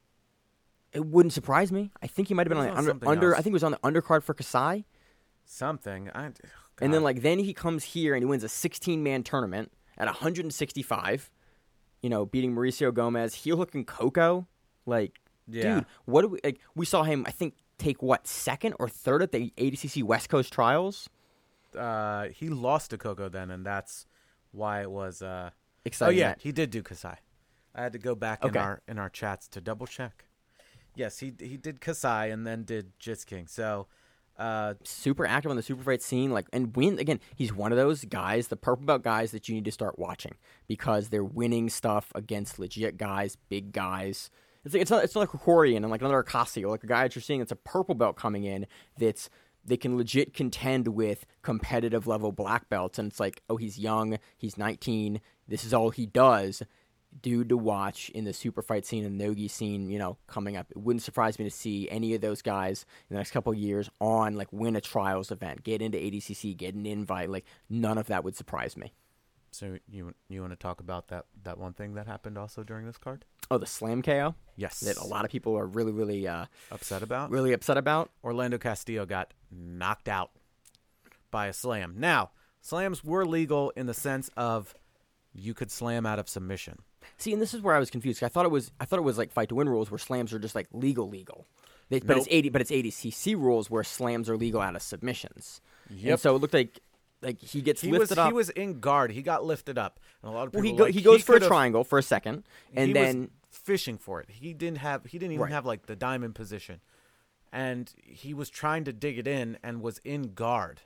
It wouldn't surprise me. I think he might have been He on was the on under. something under I else. think he was on the undercard for Kasai. Something. I, oh, And then God. like then he comes here and he wins a sixteen man tournament at one hundred sixty-five. You know, beating Mauricio Gomez, heel hooking Coco. Like, Yeah. dude, what do we like? We saw him, I think, take what second or third at the A D C C West Coast Trials. uh, he lost to Coco then, and that's why it was. Uh, oh Exciting. yeah, match. he did do Kasai. I had to go back Okay. in our in our chats to double check. Yes, he he did Kasai and then did Jits King. So, uh, super active on the super fight scene. Like, and win again. He's one of those guys, the purple belt guys that you need to start watching because they're winning stuff against legit guys, big guys. It's like, it's not it's not like a Corian and like another Ocasio, like a guy that you're seeing that's a purple belt coming in that's they can legit contend with competitive level black belts, and it's like, oh, he's young, he's nineteen, this is all he does. Dude to watch in the super fight scene and the Nogi scene, you know, coming up. It wouldn't surprise me to see any of those guys in the next couple of years on, like, win a trials event, get into A D C C, get an invite. Like, none of that would surprise me. so you you want to talk about that that one thing that happened also during this card? Oh, the Slam K O Yes. that a lot of people are really, really, uh, upset about. really upset about. Orlando Castillo got knocked out by a slam. Now, slams were legal in the sense of you could slam out of submission. See, and this is where I was confused. I thought it was, I thought it was like fight to win rules where slams are just like legal, legal. They, but Nope. it's eighty, but it's A D C C rules where slams are legal out of submissions. Yep. And so it looked like, like he gets He lifted was up. he was in guard. He got lifted up, and a lot of people well, he, were go, like, he goes for a could've- triangle for a second, and he then was fishing for it. He didn't have. He didn't even Right. have like the diamond position, and he was trying to dig it in and was in guard.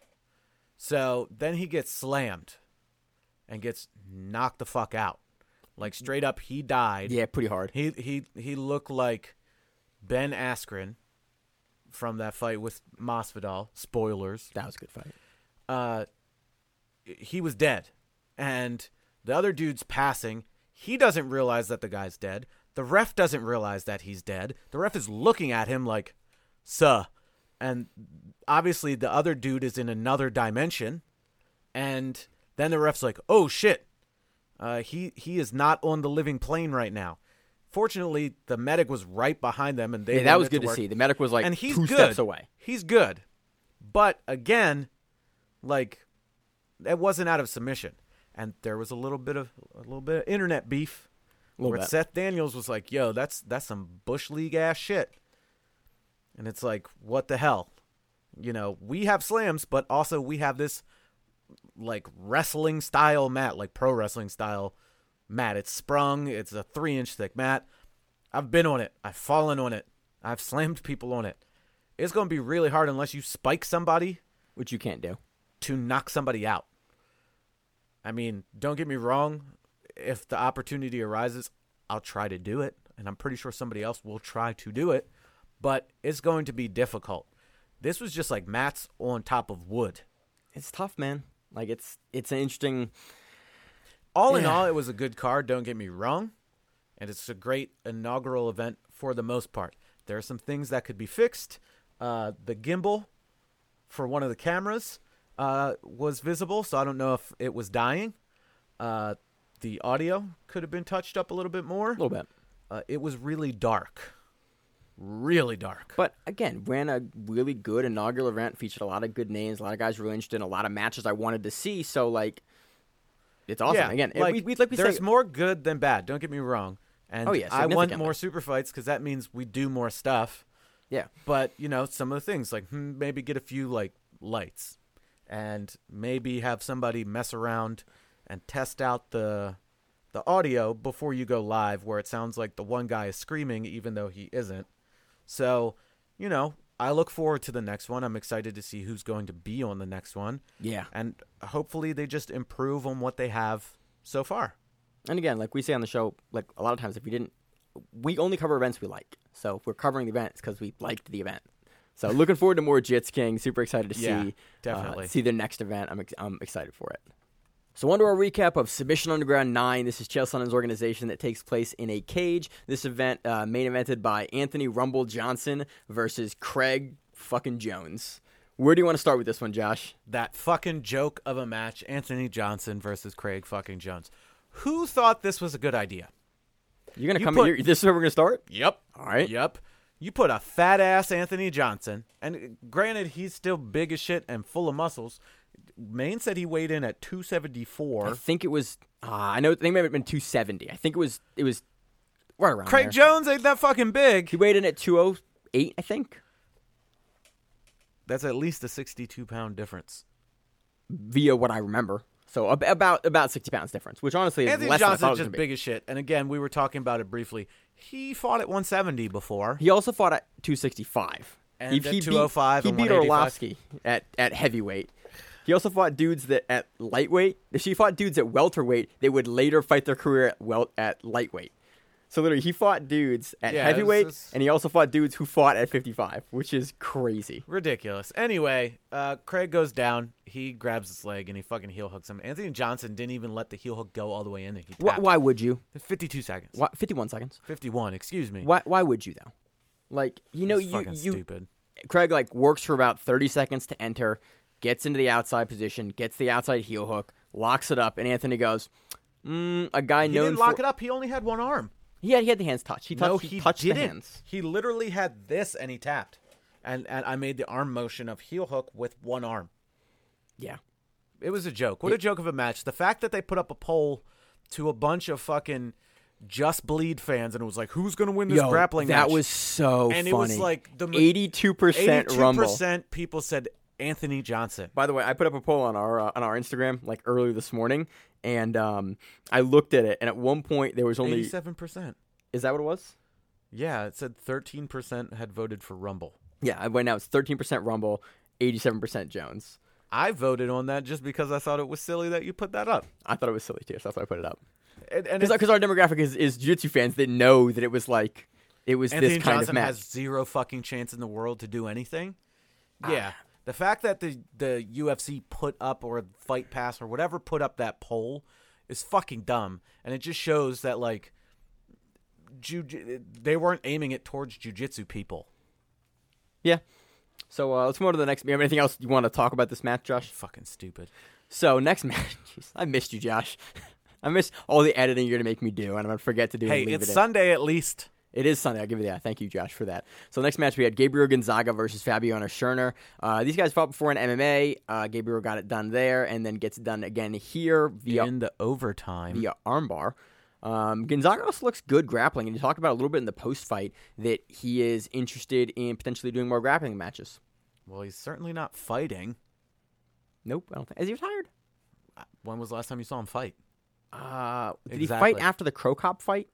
So then he gets slammed, and gets knocked the fuck out, like straight up. He died. yeah, pretty hard. He he he looked like Ben Askren from that fight with Masvidal. Spoilers. That was a good fight. Uh, he was dead, and the other dude's passing. He doesn't realize that the guy's dead. The ref doesn't realize that he's dead. The ref is looking at him like, "Suh," and obviously the other dude is in another dimension. And then the ref's like, "Oh shit, uh, he he is not on the living plane right now." Fortunately, the medic was right behind them, and they Yeah, that was wanted it good to work. see. The medic was like and he's two good. steps away. He's good, but again, like, it wasn't out of submission, and there was a little bit of a little bit of internet beef Little where bit. Seth Daniels was like, "Yo, that's that's some bush league ass shit," and it's like, what the hell, you know? We have slams, but also we have this like wrestling style mat, like pro wrestling style mat. It's sprung. It's a three inch thick mat. I've been on it. I've fallen on it. I've slammed people on it. It's going to be really hard unless you spike somebody Which you can't do. to knock somebody out. I mean, don't get me wrong. If the opportunity arises, I'll try to do it. And I'm pretty sure somebody else will try to do it. But it's going to be difficult. This was just like mats on top of wood. It's tough, man. Like it's it's an interesting. All in Yeah. all, it was a good card, don't get me wrong. And it's a great inaugural event for the most part. There are some things that could be fixed. Uh, the gimbal for one of the cameras uh, was visible, so I don't know if it was dying. Uh, the audio could have been touched up a little bit more. A little bit. Uh, it was really dark. Really dark. But again, ran a really good inaugural event, featured a lot of good names, a lot of guys really interested in a lot of matches I wanted to see. So, like, it's awesome. Yeah, Again, like, we, we, like we there's say, more good than bad. Don't get me wrong. And Oh, yeah, I want significantly. more super fights because that means we do more stuff. yeah, But, you know, some of the things, like hmm, maybe get a few, like, lights. And maybe have somebody mess around and test out the the audio before you go live, where it sounds like the one guy is screaming even though he isn't. So, you know, I look forward to the next one. I'm excited to see who's going to be on the next one. yeah. And hopefully they just improve on what they have so far. And again, like we say on the show, like a lot of times, if we didn't, we only cover events we like. So if we're covering the events because we liked the event. So looking forward to more Jits King. Super excited to Yeah, see definitely. uh, see their next event. I'm ex- I'm excited for it. So on to our recap of Submission Underground nine. This is Chael Sonnen's organization that takes place in a cage. This event uh, main evented by Anthony Rumble Johnson versus Craig fucking Jones. Where do you want to start with this one, Josh? That fucking joke of a match, Anthony Johnson versus Craig fucking Jones. Who thought this was a good idea? You're gonna You come put- here. This is where we're gonna start. Yep. All right. Yep. You put a fat ass Anthony Johnson, and granted, he's still big as shit and full of muscles. Maine said he weighed in at two seventy-four. I think it was. Uh, I know. I think it might have been two seventy. I think it was. It was right around Craig there. Jones ain't that fucking big. He weighed in at two oh eight. I think. That's at least a sixty-two pound difference. Via what I remember. So ab- about about sixty pounds difference, which honestly is Anthony less than I thought it Johnson's was just gonna be. big as shit. And again, we were talking about it briefly. He fought at one seventy before. He also fought at two sixty-five. And he, at he two oh five beat, and he beat one eighty-five. Orlovsky at, at heavyweight. He also fought dudes that at lightweight. If he fought dudes at welterweight, they would later fight their career at wel- at lightweight. So literally, he fought dudes at Yeah, heavyweight, it's just- and he also fought dudes who fought at fifty-five, which is crazy. Ridiculous. Anyway, uh, Craig goes down. He grabs his leg and he fucking heel hooks him. Anthony Johnson didn't even let the heel hook go all the way in. He Why, tapped. why would you? fifty-two seconds. Why, fifty-one seconds. fifty-one, excuse me. Why? Why would you though? Like you know, It's you fucking you stupid. Craig like works for about thirty seconds to enter, gets into the outside position, gets the outside heel hook, locks it up, and Anthony goes, mm, "A guy He known didn't lock for it up. He only had one arm. he had he had the hands touched. He touched no, he, he touched didn't. the hands. He literally had this and he tapped. And and I made the arm motion of heel hook with one arm. Yeah, It was a joke. What a joke of a match. The fact that they put up a poll to a bunch of fucking Just Bleed fans and it was like, who's going to win this Yo, grappling that match? was so and funny. it was like the eighty-two percent eighty-two Rumble. percent people said Anthony Johnson. By the way, I put up a poll on our uh, on our Instagram like earlier this morning, and um, I looked at it, and at one point there was only eighty-seven percent. is that what it was? Yeah, it said thirteen percent had voted for Rumble. Yeah, right now it's thirteen percent Rumble, eighty-seven percent Jones. I voted on that just because I thought it was silly that you put that up. I thought it was silly too, so that's why I put it up. And, and Because our demographic is, is jiu-jitsu fans that know that it was like it was Anthony this kind Johnson of match. has zero fucking chance in the world to do anything. Ah. Yeah. The fact that the, the U F C put up, or Fight Pass or whatever put up that poll is fucking dumb. And it just shows that, like, jiu- they weren't aiming it towards jiu-jitsu people. Yeah. So uh, let's move on to the next. You have anything else you want to talk about this match, Josh? Fucking stupid. So next match. Jeez, I missed you, Josh. I missed all the editing you're gonna make me do, and I'm gonna forget to do. Hey, and leave it's it in. Sunday at least. It is Sunday. I'll give you that. Thank you, Josh, for that. So next match we had Gabriel Gonzaga versus Fabiano Scherner. Uh, these guys fought before in M M A. Uh, Gabriel got it done there, and then gets it done again here via In the overtime. via armbar. Um, Gonzaga also looks good grappling, and you talked about a little bit in the post fight that he is interested in potentially doing more grappling matches. Well, he's certainly not fighting. Nope, I don't think. Is he retired? When was the last time you saw him fight? Uh, did Exactly. he fight after the Crow Cop fight?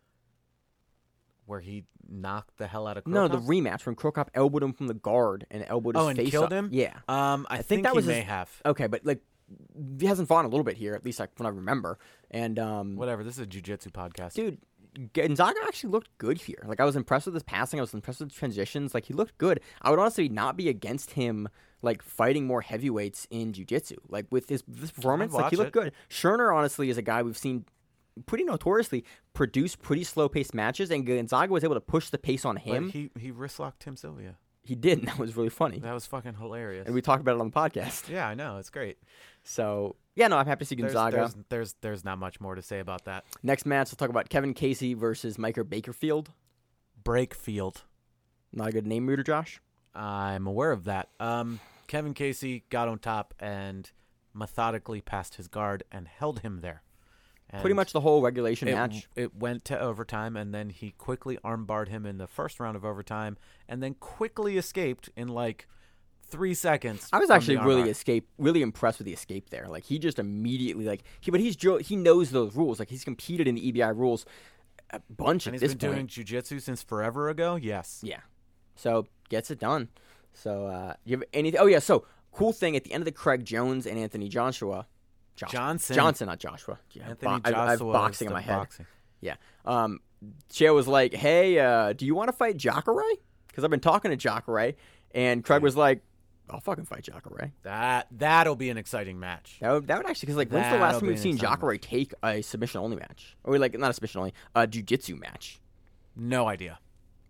Where he knocked the hell out of Krokop? No, the rematch when Crow Cop elbowed him from the guard and elbowed his Oh, and face killed up. him? Yeah. Um, I, think think, that he was may his- have. Okay, but like he hasn't fought in a little bit here, at least like when I remember. And um, Whatever. This is a jiu-jitsu podcast. dude, Gonzaga actually looked good here. Like I was impressed with his passing. I was impressed with the transitions. Like he looked good. I would honestly not be against him like fighting more heavyweights in jiu-jitsu. Like with his this performance, like he watch looked good. Scherner honestly is a guy we've seen pretty notoriously produce pretty slow-paced matches, and Gonzaga was able to push the pace on But him. he he wrist locked Tim Sylvia. He did, and that was really funny. That was fucking hilarious. And we talked about it on the podcast. Yeah, I know. It's great. So, yeah, no, I'm happy to see There's, Gonzaga. there's, there's, there's not much more to say about that. Next match, we'll talk about Kevin Casey versus Micah Bakerfield. Breakfield. Not a good name reader, Josh? I'm aware of that. Um, Kevin Casey got on top and methodically passed his guard and held him there. And Pretty much the whole regulation it, match. It went to overtime, and then he quickly armbarred him in the first round of overtime, and then quickly escaped in like three seconds. I was from actually the really armbar. escape, really impressed with the escape there. Like he just immediately, like he, but he's dro- he knows those rules. Like he's competed in the E B I rules a bunch And at he's this been point. doing jujitsu since forever ago. Yes. Yeah, so gets it done. So uh, you have anything? Oh yeah, so cool thing at the end of the Craig Jones and Anthony Joshua, Josh, Johnson. Johnson, not Joshua. Yeah, Anthony bo- I, I have Joshua boxing is in the my head. boxing. Yeah. Um, Chael was like, "Hey, uh, do you want to fight Jacare? Because I've been talking to Jacare." And Craig was like, "I'll fucking fight Jacare." That that'll be an exciting match. That would, that would actually, because like, when's the last That'll time be we've an seen exciting Jacare take a submission only match, or like not a submission only, a jiu-jitsu match? No idea.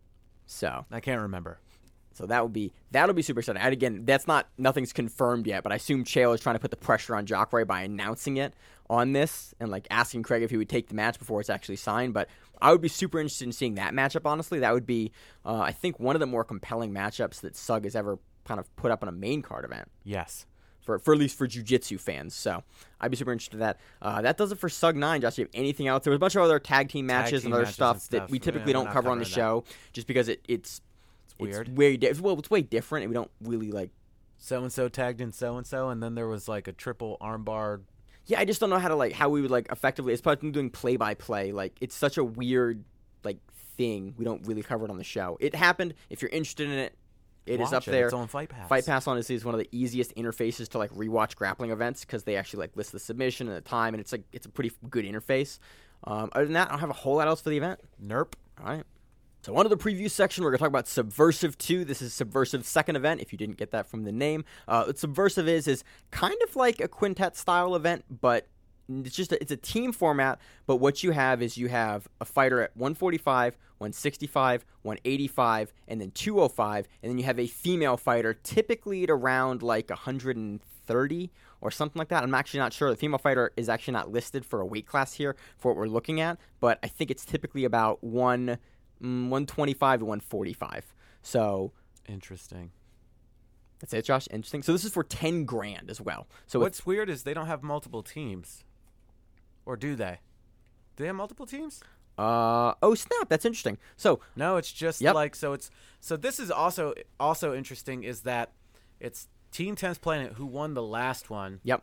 So, I can't remember. so that would be that'll be super exciting. And again, that's not nothing's confirmed yet, but I assume Chael is trying to put the pressure on Jacare by announcing it on this and like asking Craig if he would take the match before it's actually signed. But I would be super interested in seeing that matchup. Honestly, that would be, uh, I think, one of the more compelling matchups that Sugg has ever kind of put up on a main card event. Yes. For, for at least for jiu-jitsu fans. So I'd be super interested in that. Uh, that does it for Sug nine. Josh, do you have anything else? There was a bunch of other tag team matches team and other matches stuff, and stuff. that we typically Yeah, don't we're not cover on the covering show just because it, it's It's weird. way di- well, it's way different and we don't really like. So and so tagged in so and so, and then there was like a triple armbar. Yeah, I just don't know how to like how we would like effectively. It's probably doing play by play. Like it's such a weird like thing. We don't really cover it on the show. It happened. If you're interested in it, it is Watch up it. there. It's on Fight Pass. Fight Pass honestly is one of the easiest interfaces to like rewatch grappling events because they actually like list the submission and the time, and it's like it's a pretty good interface. Um, other than that, I don't have a whole lot else for the event. Nerp. All right. So on to the preview section. We're going to talk about Subversive two. This is Subversive's second event, if you didn't get that from the name. Uh, what Subversive is is kind of like a quintet-style event, but it's just a, it's a team format. But what you have is you have a fighter at one forty-five, one sixty-five, one eighty-five, and then two oh five, and then you have a female fighter, typically at around like one thirty or something like that. I'm actually not sure. The female fighter is actually not listed for a weight class here for what we're looking at, but I think it's typically about one... Mm, one twenty-five to one forty-five. So Interesting. that's it, Josh. Interesting. So this is for ten grand as well. So What's weird is they don't have multiple teams. Or do they? Do they have multiple teams? uh oh snap, that's interesting. So No, it's just Yep. like so it's so this is also also interesting is that it's Team tenth Planet who won the last one yep,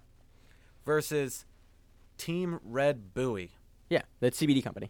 versus Team Red Buoy. yeah, that's C B D company.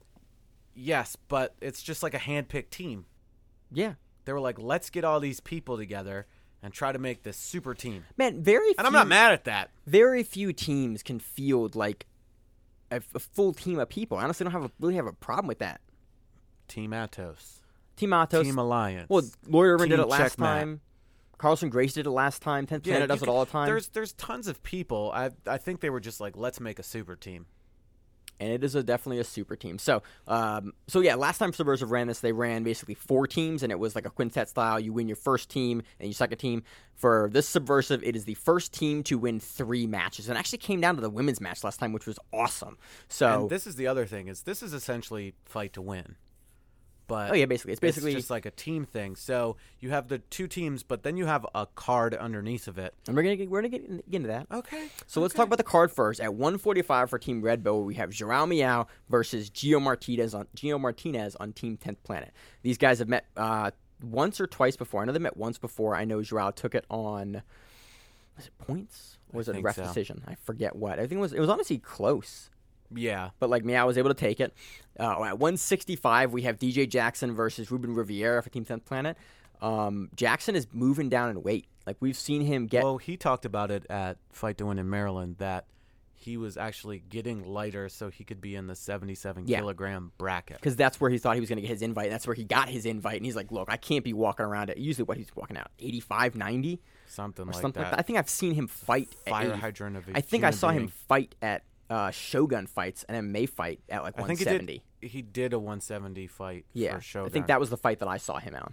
Yes, but it's just like a hand-picked team. Yeah, They were like, let's get all these people together and try to make this super team. man, very few, And I'm not mad at that. very few teams can field like a, a full team of people. I honestly don't have a, really have a problem with that. Team Atos. Team Atos. Team Alliance. Well, Lloyd Irvin did Team it last Checkmate. time. Carlson Grace did it last time. Tenth Planet you does could- it all the time. There's there's tons of people. I I think they were just like, let's make a super team. And it is a, definitely a super team. So, um, so yeah, last time Subversive ran this, they ran basically four teams, and it was like a quintet style. You win your first team and your second team. For this Subversive, it is the first team to win three matches, and it actually came down to the women's match last time, which was awesome. So, And this is the other thing is this is essentially fight to win. But oh yeah, basically, it's basically, just like a team thing. So you have the two teams, but then you have a card underneath of it. and we're gonna get, we're gonna get in- get into that. Okay. So let's talk about the card first. At one forty-five for Team Red Bull, we have João Miao versus Gio Martinez on Gio Martinez on Team tenth Planet. These guys have met uh, once or twice before. I know they met once before. I know João took it on was it points or was I it a think ref so. decision? I forget what. I think it was it was honestly close. Yeah. But like Miao was able to take it. Uh, at one sixty-five, we have D J Jackson versus Ruben Riviera for Team tenth Planet. Um, Jackson is moving down in weight. Like we've seen him get. Well, he talked about it at Fight to Win in Maryland that he was actually getting lighter so he could be in the seventy-seven Yeah. kilogram bracket. Because that's where he thought he was going to get his invite. That's where he got his invite. And he's like, look, I can't be walking around at usually what he's walking out, eighty-five, ninety Something or like something that. like that. I think I've seen him fight Fire at eighty. hydrant of a I think I human saw being. him fight at uh, Shogun fights, an M M A fight at like I one think he seventy. did. He did a one seventy fight Yeah, for Shogun. I think that was the fight that I saw him on.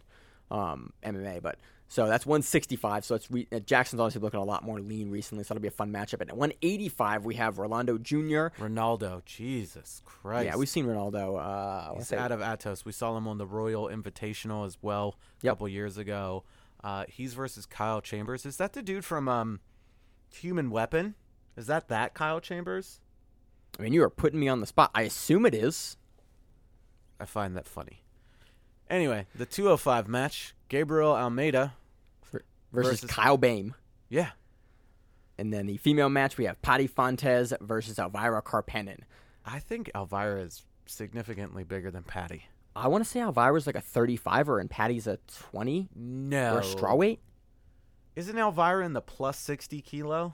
um, M M A. But so that's one sixty-five. So it's re- uh, Jackson's obviously looking a lot more lean recently, so that'll be a fun matchup. And at one eighty-five, we have Rolando Junior Ronaldo, Jesus Christ. Yeah, we've seen Ronaldo. Uh, I wanna He's say- out of Atos. We saw him on the Royal Invitational as well a Yep. couple years ago. Uh, he's versus Kyle Chambers. Is that the dude from um, Human Weapon? Is that that Kyle Chambers? I mean, you are putting me on the spot. I assume it is. I find that funny. Anyway, the two oh five match, Gabriel Almeida. Versus, Versus- Kyle Bame. Yeah. And then the female match, we have Patty Fontes versus Elvira Karpenen. I think Elvira is significantly bigger than Patty. I want to say Elvira's like a thirty-fiver and Patty's a twenty No. or a strawweight. Isn't Elvira in the plus sixty kilo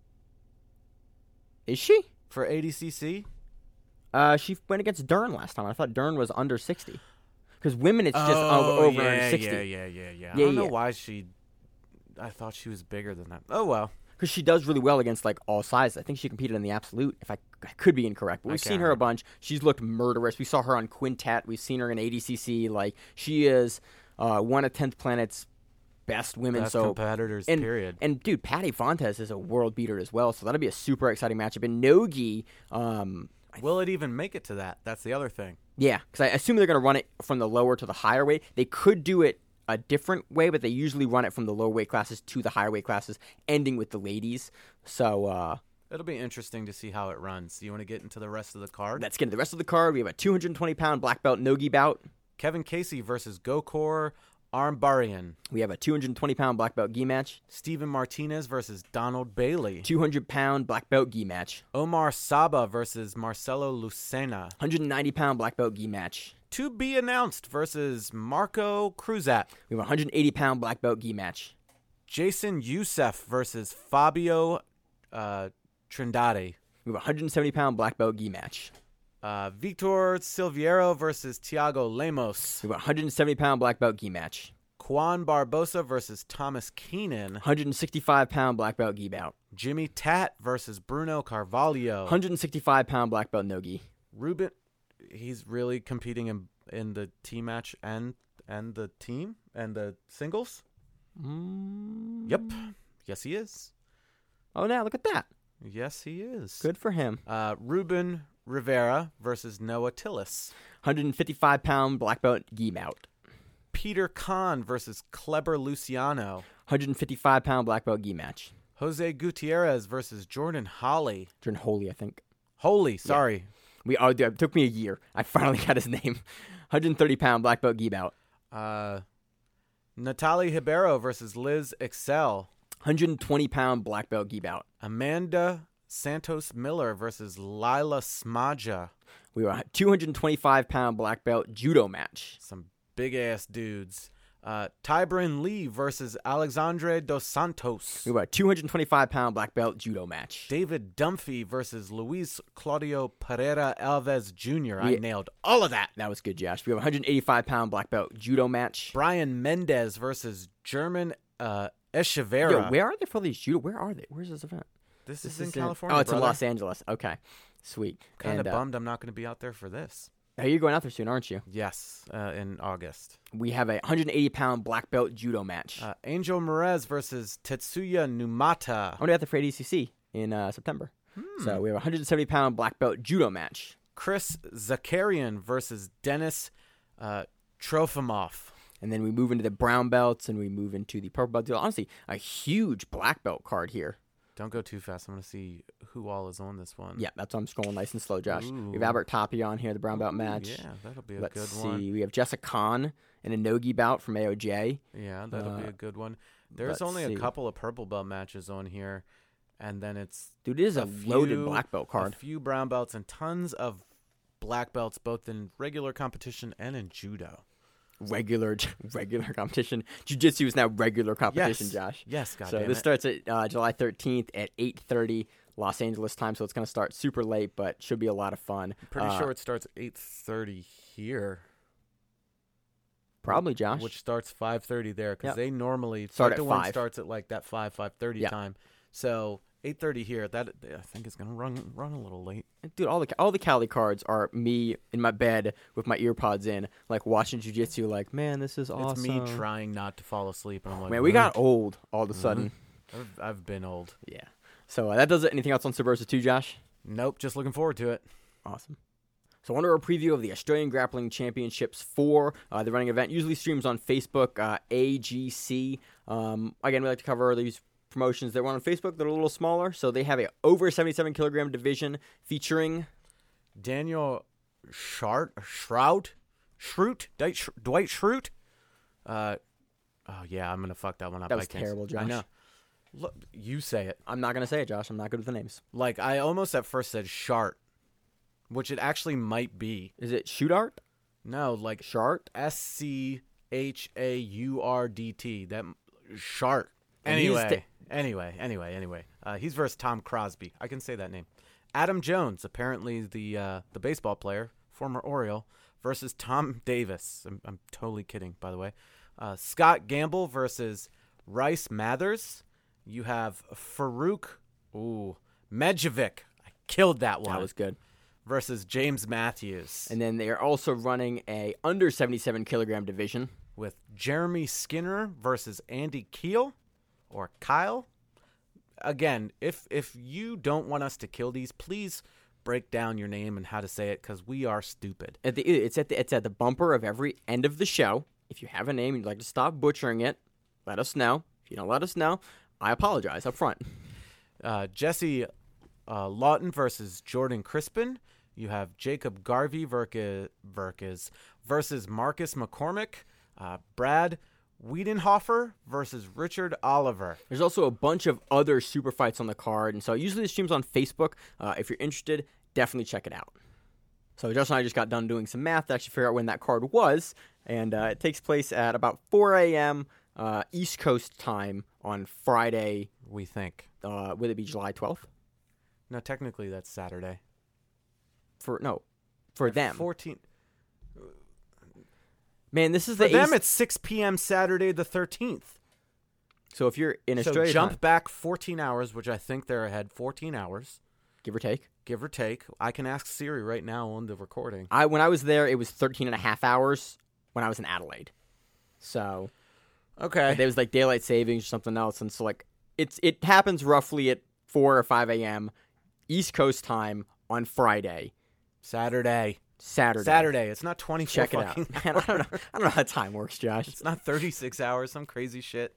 Is she? for A D C C? Uh, she went against Dern last time. I thought Dern was under sixty. Because women, it's just Oh, over, over yeah, sixty. Yeah, yeah, yeah, yeah. I Yeah, don't know yeah. why she... I thought she was bigger than that. Oh, well. Because she does really well against like all sizes. I think she competed in the absolute. If I, I could be incorrect, but we've I seen her a bunch. She's looked murderous. We saw her on Quintet. We've seen her in A D C C. Like she is uh, one of tenth Planet's best women. Best so competitors, and, period. And dude, Patty Fontes is a world beater as well. So that'll be a super exciting matchup. And Nogi, um, Will it even make it to that? That's the other thing. yeah, because I assume they're going to run it from the lower to the higher weight. They could do it a different way, but they usually run it from the lower weight classes to the higher weight classes, ending with the ladies. So uh, It'll be interesting to see how it runs. You want to get into the rest of the card? let's get into the rest of the card. We have a two hundred twenty pound black belt Nogi bout. Kevin Casey versus Gokor Armbarian. We have a two hundred twenty pound black belt gi match. Steven Martinez versus Donald Bailey. two hundred pound black belt gi match. Omar Saba versus Marcelo Lucena. one hundred ninety pound black belt gi match. To be announced versus Marco Cruzat. We have a one hundred eighty pound black belt gi match. Jason Youssef versus Fabio uh, Trindade. We have a one hundred seventy pound black belt gi match. Uh, Victor Silviero versus Tiago Lemos. We have a one hundred seventy pound black belt gi match. Juan Barbosa versus Thomas Keenan. one hundred sixty-five pound black belt gi bout. Jimmy Tat versus Bruno Carvalho. one hundred sixty-five pound black belt nogi. Ruben, he's really competing in in the team match and and the team and the singles. Mm. Yep, yes he is. Oh, now look at that. Yes he is. Good for him. Uh, Ruben Rivera versus Noah Tillis. one hundred fifty-five pound black belt gi bout. Peter Kahn versus Kleber Luciano. one hundred fifty-five pound black belt gi match. Jose Gutierrez versus Jordan Holly. Jordan Holy, I think. Holy, sorry. We oh, dude, it took me a year. I finally got his name. one hundred thirty pound black belt gi bout. Uh, Natalie Hibero versus Liz Excel. one hundred twenty pound black belt gi bout. Amanda Santos Miller versus Lila Smaja. We were a two hundred twenty-five pound black belt judo match. Some big ass dudes. Uh, Tybrin Lee versus Alexandre Dos Santos. We were a two hundred twenty-five pound black belt judo match. David Dunphy versus Luis Claudio Pereira Alves Junior I We- nailed all of that. That was good, Josh. We have a one hundred eighty-five pound black belt judo match. Brian Mendez versus German uh, Echeverra. Yo, where are they for these judo? Where are they? Where's this event? this, This is in is California. Oh, it's brother. in Los Angeles. Okay, sweet. Kind of And, uh, bummed I'm not going to be out there for this. Hey, you're going out there soon, aren't you? Yes, uh, in August. We have a one hundred eighty pound black belt judo match. Uh, Angel Merez versus Tetsuya Numata. I'm going to be out there for A D C C in uh, September. So we have a one hundred seventy pound black belt judo match. Chris Zakarian versus Dennis uh, Trofimov. And then we move into the brown belts and we move into the purple belt deal. Honestly, a huge black belt card here. Don't go too fast. I'm going to see who all is on this one. Yeah, that's why I'm scrolling nice and slow, Josh. We Ooh. have Albert Tapia on here, the brown belt Ooh, match. Yeah, that'll be a Let's good see. one. We have Jessica Khan in a Nogi bout from A O J. Yeah, that'll be Uh, a good one. There's let's only see. a couple of purple belt matches on here, and then it's Dude, it is a, a loaded few- black belt card. a few brown belts and tons of black belts, both in regular competition and in judo. Regular regular competition. Jiu-Jitsu is now regular competition, Yes. Josh. Yes, So goddamn this it. starts at uh, July thirteenth at eight thirty Los Angeles time, so it's going to start super late, but should be a lot of fun. Pretty Uh, sure it starts at eight thirty here. Probably, Josh. Which starts five thirty there, because Yep. they normally Start fight at to win five. starts at like that five five thirty Yeah. time. So eight thirty here. That I think is gonna run run a little late. Dude, all the all the Cali cards are me in my bed with my ear pods in, like watching jiu-jitsu, like, man, this is awesome. It's me trying not to fall asleep, and I'm like, man, we got old all of a sudden. I've, I've been old. Yeah. So uh, that does it. Anything else on Subversive two, Josh? Nope, just looking forward to it. Awesome. So I want to do a preview of the Australian Grappling Championships four. Uh, the running event usually streams on Facebook, uh, A G C. Um, again, we like to cover these promotions that run on Facebook that are a little smaller. So they have a over seventy-seven kilogram division featuring Daniel Shart, Shrout, Schrute, Dwight, Sch- Dwight Schrute. Uh, oh yeah, I'm gonna fuck that one up. That was I can't- terrible, Josh. I know. Look, you say it. I'm not going to say it, Josh. I'm not good with the names. Like I almost at first said Shart, which it actually might be. Is it Shootart? No, like Shart? S C H A U R D T. That Shart. And he's Anyway, anyway, anyway, anyway. Uh, he's versus Tom Crosby. I can say that name. Adam Jones, apparently the uh, the baseball player, former Oriole, versus Tom Davis. I'm, I'm totally kidding, by the way. Uh, Scott Gamble versus Rice Mathers. You have Farouk ooh, Medjevic. I killed that one. That was good. Versus James Matthews. And then they are also running a under seventy-seven kilogram division. With Jeremy Skinner versus Andy Keel or Kyle. Again, if if you don't want us to kill these, please break down your name and how to say it, because we are stupid. At the, it's at the it's at the bumper of every end of the show. If you have a name you'd like to stop butchering it, let us know. If you don't let us know, I apologize up front. Uh, Jesse uh, Lawton versus Jordan Crispin. You have Jacob Garvey versus, versus Marcus McCormick. Uh, Brad Wiedenhofer versus Richard Oliver. There's also a bunch of other super fights on the card, and so usually the stream's on Facebook. Uh, if you're interested, definitely check it out. So Josh and I just got done doing some math to actually figure out when that card was, and uh, it takes place at about four a.m. Uh, East Coast time on Friday. We think. Uh, would it be July twelfth? No, technically that's Saturday. For no, for them. fourteen Man, this is For the them, ace- it's six p.m. Saturday the thirteenth. So if you're in So Australia, jump time, back fourteen hours, which I think they're ahead fourteen hours, give or take. give or take. I can ask Siri right now on the recording. I when I was there, it was thirteen and a half hours when I was in Adelaide. So Okay. there was like daylight savings or something else, and so like it's it happens roughly at four or five a.m. East Coast time on Friday, Saturday. Saturday. Saturday. It's not twenty-four Check it fucking out. Man, I don't know. I don't know how time works, Josh. It's not thirty-six hours, some crazy shit.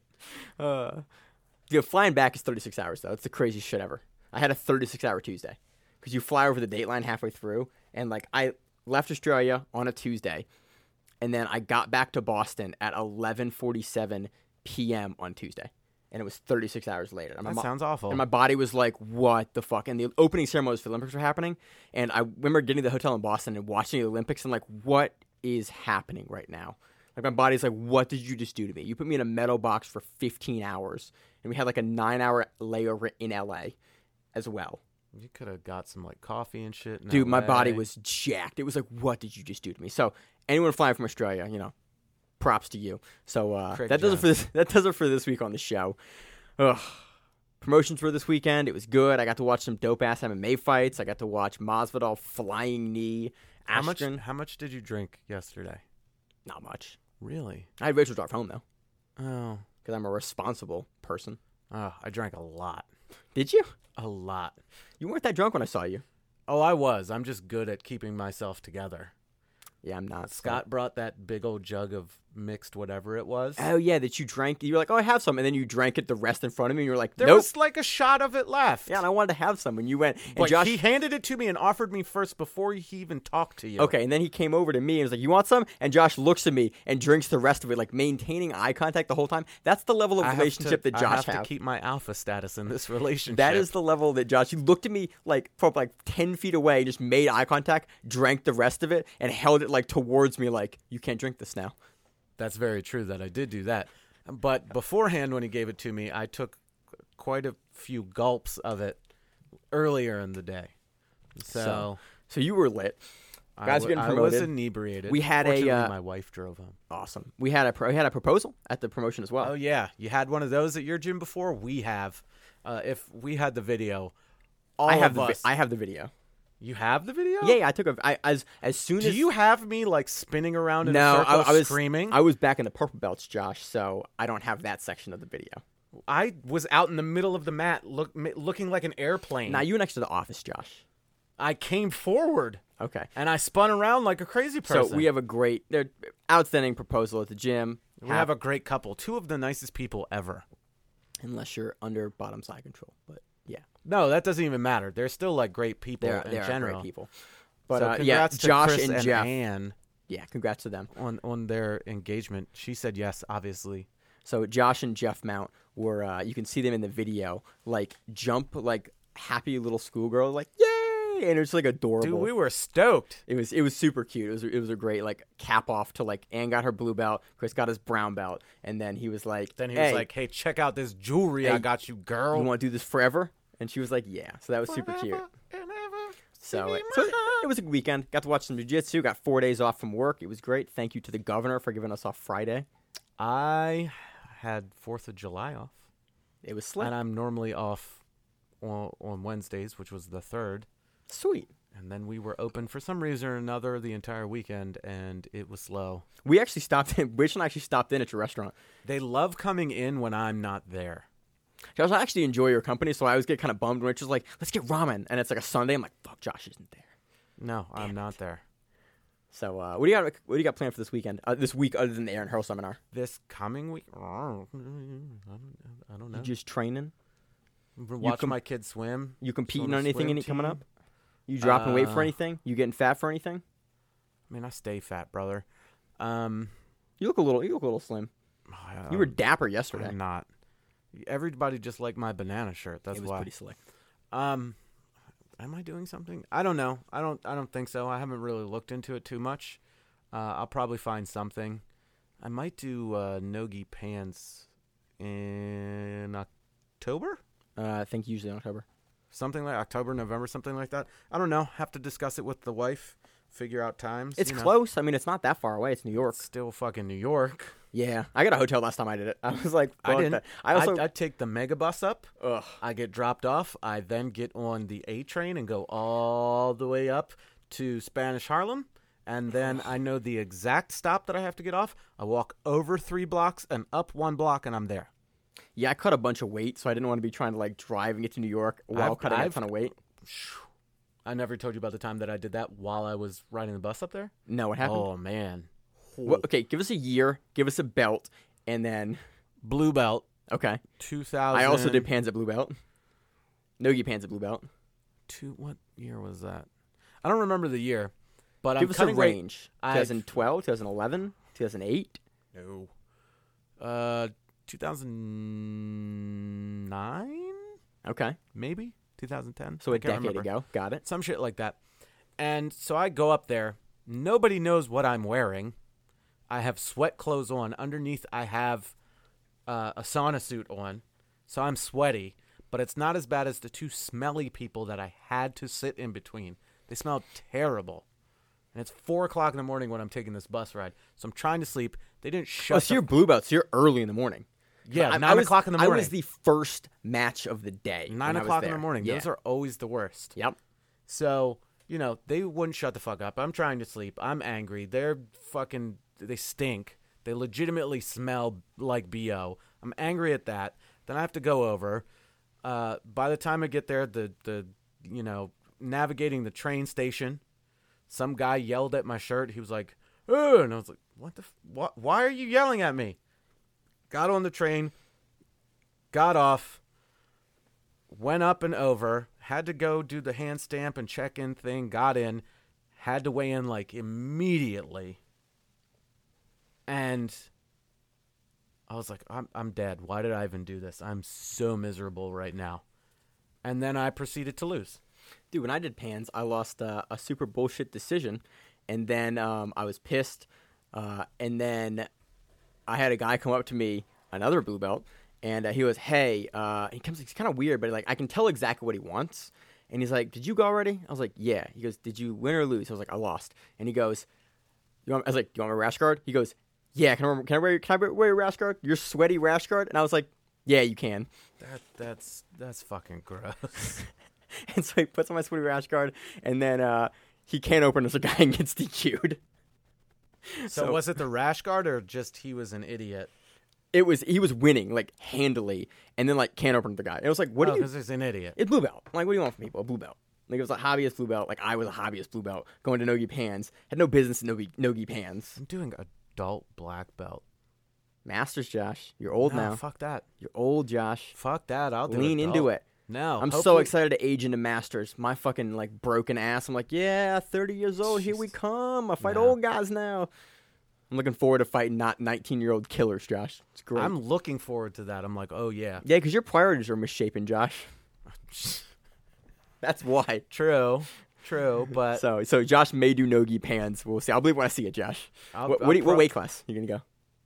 Uh, yeah, flying back is thirty-six hours though. It's the craziest shit ever. I had a thirty-six hour Tuesday because you fly over the dateline halfway through, and like I left Australia on a Tuesday, and then I got back to Boston at eleven forty-seven p.m. on Tuesday, and it was thirty-six hours later. And my That mo- sounds awful. And my body was like, what the fuck? And the opening ceremonies for the Olympics were happening. And I remember getting to the hotel in Boston and watching the Olympics and like, what is happening right now? Like my body's like, what did you just do to me? You put me in a metal box for fifteen hours. And we had like a nine hour layover in L A as well. You could have got some like coffee and shit. in Dude, my L A. body was jacked. It was like, what did you just do to me? So anyone flying from Australia, you know, props to you. So uh, Craig that does it for this. Johnson. That does it for this week on the show. Ugh. Promotions for this weekend. It was good. I got to watch some dope ass M M A fights. I got to watch Masvidal flying knee. How much? Askren. How much did you drink yesterday? Not much. Really? I had Rachel drive home though, Oh. because I'm a responsible person. Oh, I drank a lot. Did you? A lot. You weren't that drunk when I saw you. Oh, I was. I'm just good at keeping myself together. Yeah, I'm not. Scott brought that big old jug of mixed whatever it was. Oh yeah, that you drank. You were like, oh, I have some, and then you drank it the rest in front of me, and you were like, There nope. was like a shot of it left. Yeah, and I wanted to have some, and you went. And But Josh, he handed it to me and offered me first before he even talked to you. okay, and then he came over to me and was like, "You want some?" And Josh looks at me and drinks the rest of it, like maintaining eye contact the whole time. That's the level of I have relationship to, that Josh I have has. to keep my alpha status in this relationship. That is the level that Josh. You looked at me like from like ten feet away, just made eye contact, drank the rest of it, and held it like towards me, like you can't drink this now. That's very true that I did do that. But beforehand, when he gave it to me, I took quite a few gulps of it earlier in the day. So, So, So you were lit. I, guys w- getting I was promoted. inebriated. We had a, Fortunately, uh, my wife drove home. Awesome. We had a pro- we had a proposal at the promotion as well. Oh yeah, you had one of those at your gym before. We have. Uh, if we had the video, all I have of the vi- us. I have the video. You have the video? Yeah, yeah, I took a. I as as soon Do as you have me like spinning around in no, a circle I, I was screaming? I was back in the purple belts, Josh. So I don't have that section of the video. I was out in the middle of the mat, look, m- looking like an airplane. Now you were next to the office, Josh. I came forward Okay. and I spun around like a crazy person. So we have a great, they're outstanding proposal at the gym. we have a great couple, two of the nicest people ever. unless you're under bottom side control, but yeah, No, that doesn't even matter. They're still like great people they're in they're general. great people. But so uh, yeah, congrats to Josh Chris and, and Jeff. Ann Yeah, congrats to them. on on their engagement. She said yes, obviously. So Josh and Jeff Mount were, uh, you can see them in the video, like jump like happy little schoolgirl, like yay, and it was like adorable. Dude, we were stoked. It was it was super cute. It was it was a great like cap off to like Ann got her blue belt, Chris got his brown belt, and then he was like, Then he hey, was like, "Hey, check out this jewelry I Hey, got you, girl." you want to do this forever?" And she was like, "Yeah." So that was super cute. Forever and ever, So, be it, so my it, it was a good weekend. Got to watch some jiu-jitsu. Got four days off from work. It was great. Thank you to the governor for giving us off Friday. I had fourth of July off, It was slick. and I'm normally off on, on Wednesdays, which was the third. Sweet. And then we were open for some reason or another the entire weekend, and it was slow. We actually stopped in. Rich and I actually stopped in at your restaurant. They love coming in when I'm not there. Josh, I actually enjoy your company, so I always get kind of bummed when Rich is like, "Let's get ramen," and it's like a Sunday. I'm like, "Fuck, Josh isn't there." No, I'm Damn not it. there. So, uh, what do you got? What do you got planned for this weekend? Uh, this week, other than the Aaron Hurl seminar, This coming week, I don't, I don't know. you just training? Watch com- my kids swim. You competing on on a anything swim any coming team. up? You dropping weight for Uh, anything? You getting fat for anything? I mean, I stay fat, brother. Um, You look a little. You look a little slim. I- You were dapper yesterday. I'm not. Everybody just liked my banana shirt. That's it was why. pretty slick. Um, am I doing something? I don't know. I don't. I don't think so. I haven't really looked into it too much. Uh, I'll probably find something. I might do uh, Nogi pants in October, Uh, I think usually in October. something like October, November, something like that. I don't know. Have to discuss it with the wife. Figure out times. It's you know. close. I mean, it's not that far away. It's New York. It's still fucking New York. Yeah, I got a hotel last time I did it. I was like, I fuck didn't. that. I also, I, I take the mega bus up. ugh. I get dropped off. I then get on the A train and go all the way up to Spanish Harlem. And then I know the exact stop that I have to get off. I walk over three blocks and up one block, and I'm there. Yeah, I cut a bunch of weight, so I didn't want to be trying to like drive and get to New York while I've- cutting a I've- ton of weight. I never told you about the time that I did that while I was riding the bus up there. No, what happened? Oh, man. Well, okay, give us a year, give us a belt, and then Blue belt, okay. two thousand. I also did Panza blue belt. Nogi Panza blue belt. Two, what year was that? I don't remember the year, but Give I'm us a cutting weight- range. I've- twenty twelve, twenty eleven, two thousand eight. No. Uh, two thousand nine, Okay, maybe two thousand ten. so I a can't decade remember. ago. Got it. Some shit like that. And so I go up there. Nobody knows what I'm wearing. I have sweat clothes on. Underneath, I have uh, a sauna suit on, so I'm sweaty. But it's not as bad as the two smelly people that I had to sit in between. They smell terrible. And it's four o'clock in the morning when I'm taking this bus ride. So I'm trying to sleep. They didn't shut. Oh, so the you're blue belt. So you're early in the morning. Yeah, I- I nine was- o'clock in the I morning. was the first match of the day. Nine when I was o'clock in the there. morning. Yeah. Those are always the worst. Yep. So, you know, they wouldn't shut the fuck up. I'm trying to sleep. I'm angry. They're fucking, they stink. They legitimately smell like B O. I'm angry at that. Then I have to go over. Uh, by the time I get there, the, the, you know, navigating the train station, some guy yelled at my shirt. He was like, "Oh," and I was like, what the, f- what, why are you yelling at me? Got on the train, got off, went up and over, had to go do the hand stamp and check-in thing, got in, had to weigh in like immediately. And I was like, I'm I'm dead. Why did I even do this? I'm so miserable right now. And then I proceeded to lose. Dude, when I did Pans, I lost uh, a super bullshit decision, and then um, I was pissed, uh, and then I had a guy come up to me, another blue belt, and uh, he goes, "Hey," uh, he comes, it's kind of weird, but like I can tell exactly what he wants, and he's like, "Did you go already?" I was like, "Yeah." He goes, "Did you win or lose?" I was like, "I lost," and he goes, "You want?" I was like, "Do you want my rash guard?" He goes, "Yeah." Can I can I wear can I wear your rash guard? Your sweaty rash guard? And I was like, Yeah, you can. That that's that's fucking gross. And so he puts on my sweaty rash guard, and then uh, he can't open as a guy and gets D Q'd. So, So- was it the rash guard or just he was an idiot? It was he was winning like handily, and then like can't open the guy. It was like, what oh, do you? because he's an idiot. It's blue belt. Like, what do you want from people? A blue belt. Like, it was a hobbyist blue belt. Like, I was a hobbyist blue belt going to Nogi Pans. Had no business in Nogi, Nogi Pans. I'm doing adult black belt. Masters, Josh. You're old no, now. Fuck that. You're old, Josh. Fuck that. I'll do Lean adult. into it. No, I'm so hopefully- excited to age into Masters. My fucking, like, broken ass. I'm like, yeah, thirty years old. Here we Jeez. come. I fight No. old guys now. I'm looking forward to fighting not nineteen-year-old killers, Josh. It's great. I'm looking forward to that. I'm like, oh yeah. Yeah, because your priorities are misshapen, Josh. That's why. True, true, but So, so Josh may do Nogi Pans. We'll see. I'll believe when I see it, Josh. I'll, what, I'll what, do you- what pro- weight class you gonna go?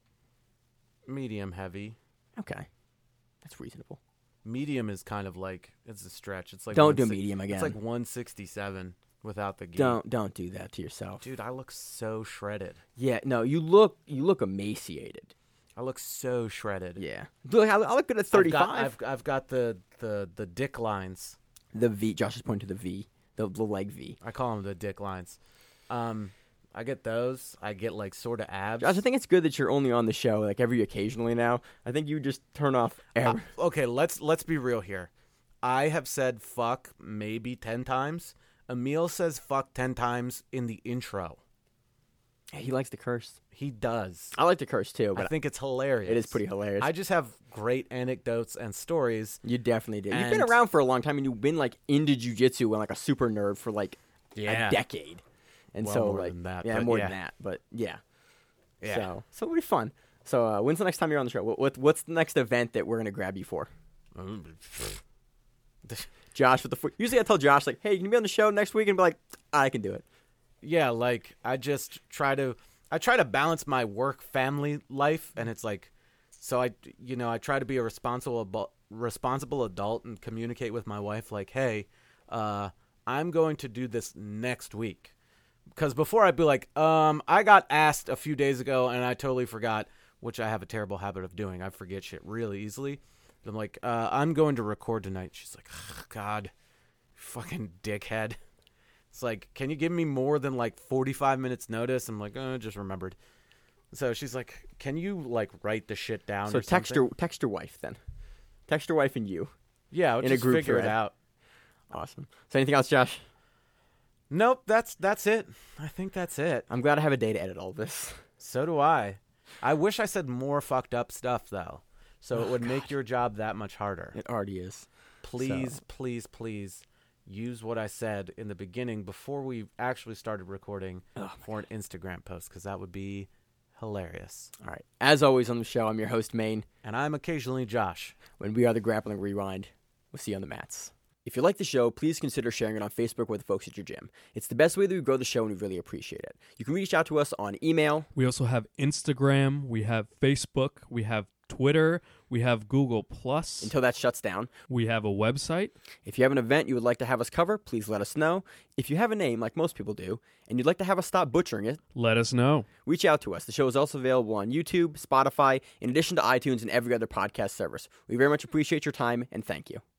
medium heavy. Okay, that's reasonable. Medium is kind of like it's a stretch. It's like Don't do one six- medium again. It's like one sixty-seven without the gi. Don't don't do that to yourself. Dude, I look so shredded. Yeah, no, you look you look emaciated. I look so shredded. Yeah, look, I, I look good at I've thirty-five. got, I've, I've got the, the, the dick lines. The V. Josh is pointing to the V, the, the leg V. I call them the dick lines. Um, I get those. I get like sort of abs. Josh, I think it's good that you're only on the show like every occasionally now. I think you just turn off. Every, Uh, okay, let's let's be real here. I have said fuck maybe ten times. Emil says fuck ten times in the intro. he likes to curse. He does. I like to curse too, I but think it's hilarious. it is pretty hilarious. I just have great anecdotes and stories. You definitely did. You've been And- around for a long time, and you've been like into jujitsu and like a super nerd for like Yeah. a decade. And Well, so more like than that, yeah, but more yeah. than that. But yeah, Yeah. So so it'll be fun. So uh, when's the next time you're on the show? What, what what's the next event that we're gonna grab you for? Josh with the fo- usually I tell Josh like, hey, you can be on the show next week, and be like, I can do it. Yeah, like I just try to I try to balance my work family life, and it's like so I you know I try to be a responsible abo- responsible adult and communicate with my wife like, hey, uh, I'm going to do this next week, because before I'd be like, um, I got asked a few days ago and I totally forgot, which I have a terrible habit of doing. I forget shit really easily. I'm like, uh, I'm going to record tonight. She's like, oh, God, fucking dickhead. It's like, can you give me more than like forty-five minutes notice? I'm like, oh, just remembered. So she's like, can you like write the shit down So or text something? your text your wife then. Text your wife and you. Yeah, I'll in a just group figure it thread. out. Awesome. So anything else, Josh? Nope, that's that's it. I think that's it. I'm glad I have a day to edit all this. So do I. I wish I said more fucked up stuff though, so it Oh, would make God. your job that much harder. It already is. Please, So- please, please use what I said in the beginning before we actually started recording Oh, my for an Instagram post, because that would be hilarious. All right. As always on the show, I'm your host, Maine. And I'm occasionally Josh. When we are the Grappling Rewind, we'll see you on the mats. If you like the show, please consider sharing it on Facebook with the folks at your gym. It's the best way that we grow the show, and we really appreciate it. You can reach out to us on email. We also have Instagram, we have Facebook, we have Twitter, we have Google Plus, Until that shuts down. we have a website. If you have an event you would like to have us cover, please let us know. If you have a name, like most people do, and you'd like to have us stop butchering it, Let us know. reach out to us. The show is also available on YouTube, Spotify, in addition to iTunes and every other podcast service. We very much appreciate your time, and thank you.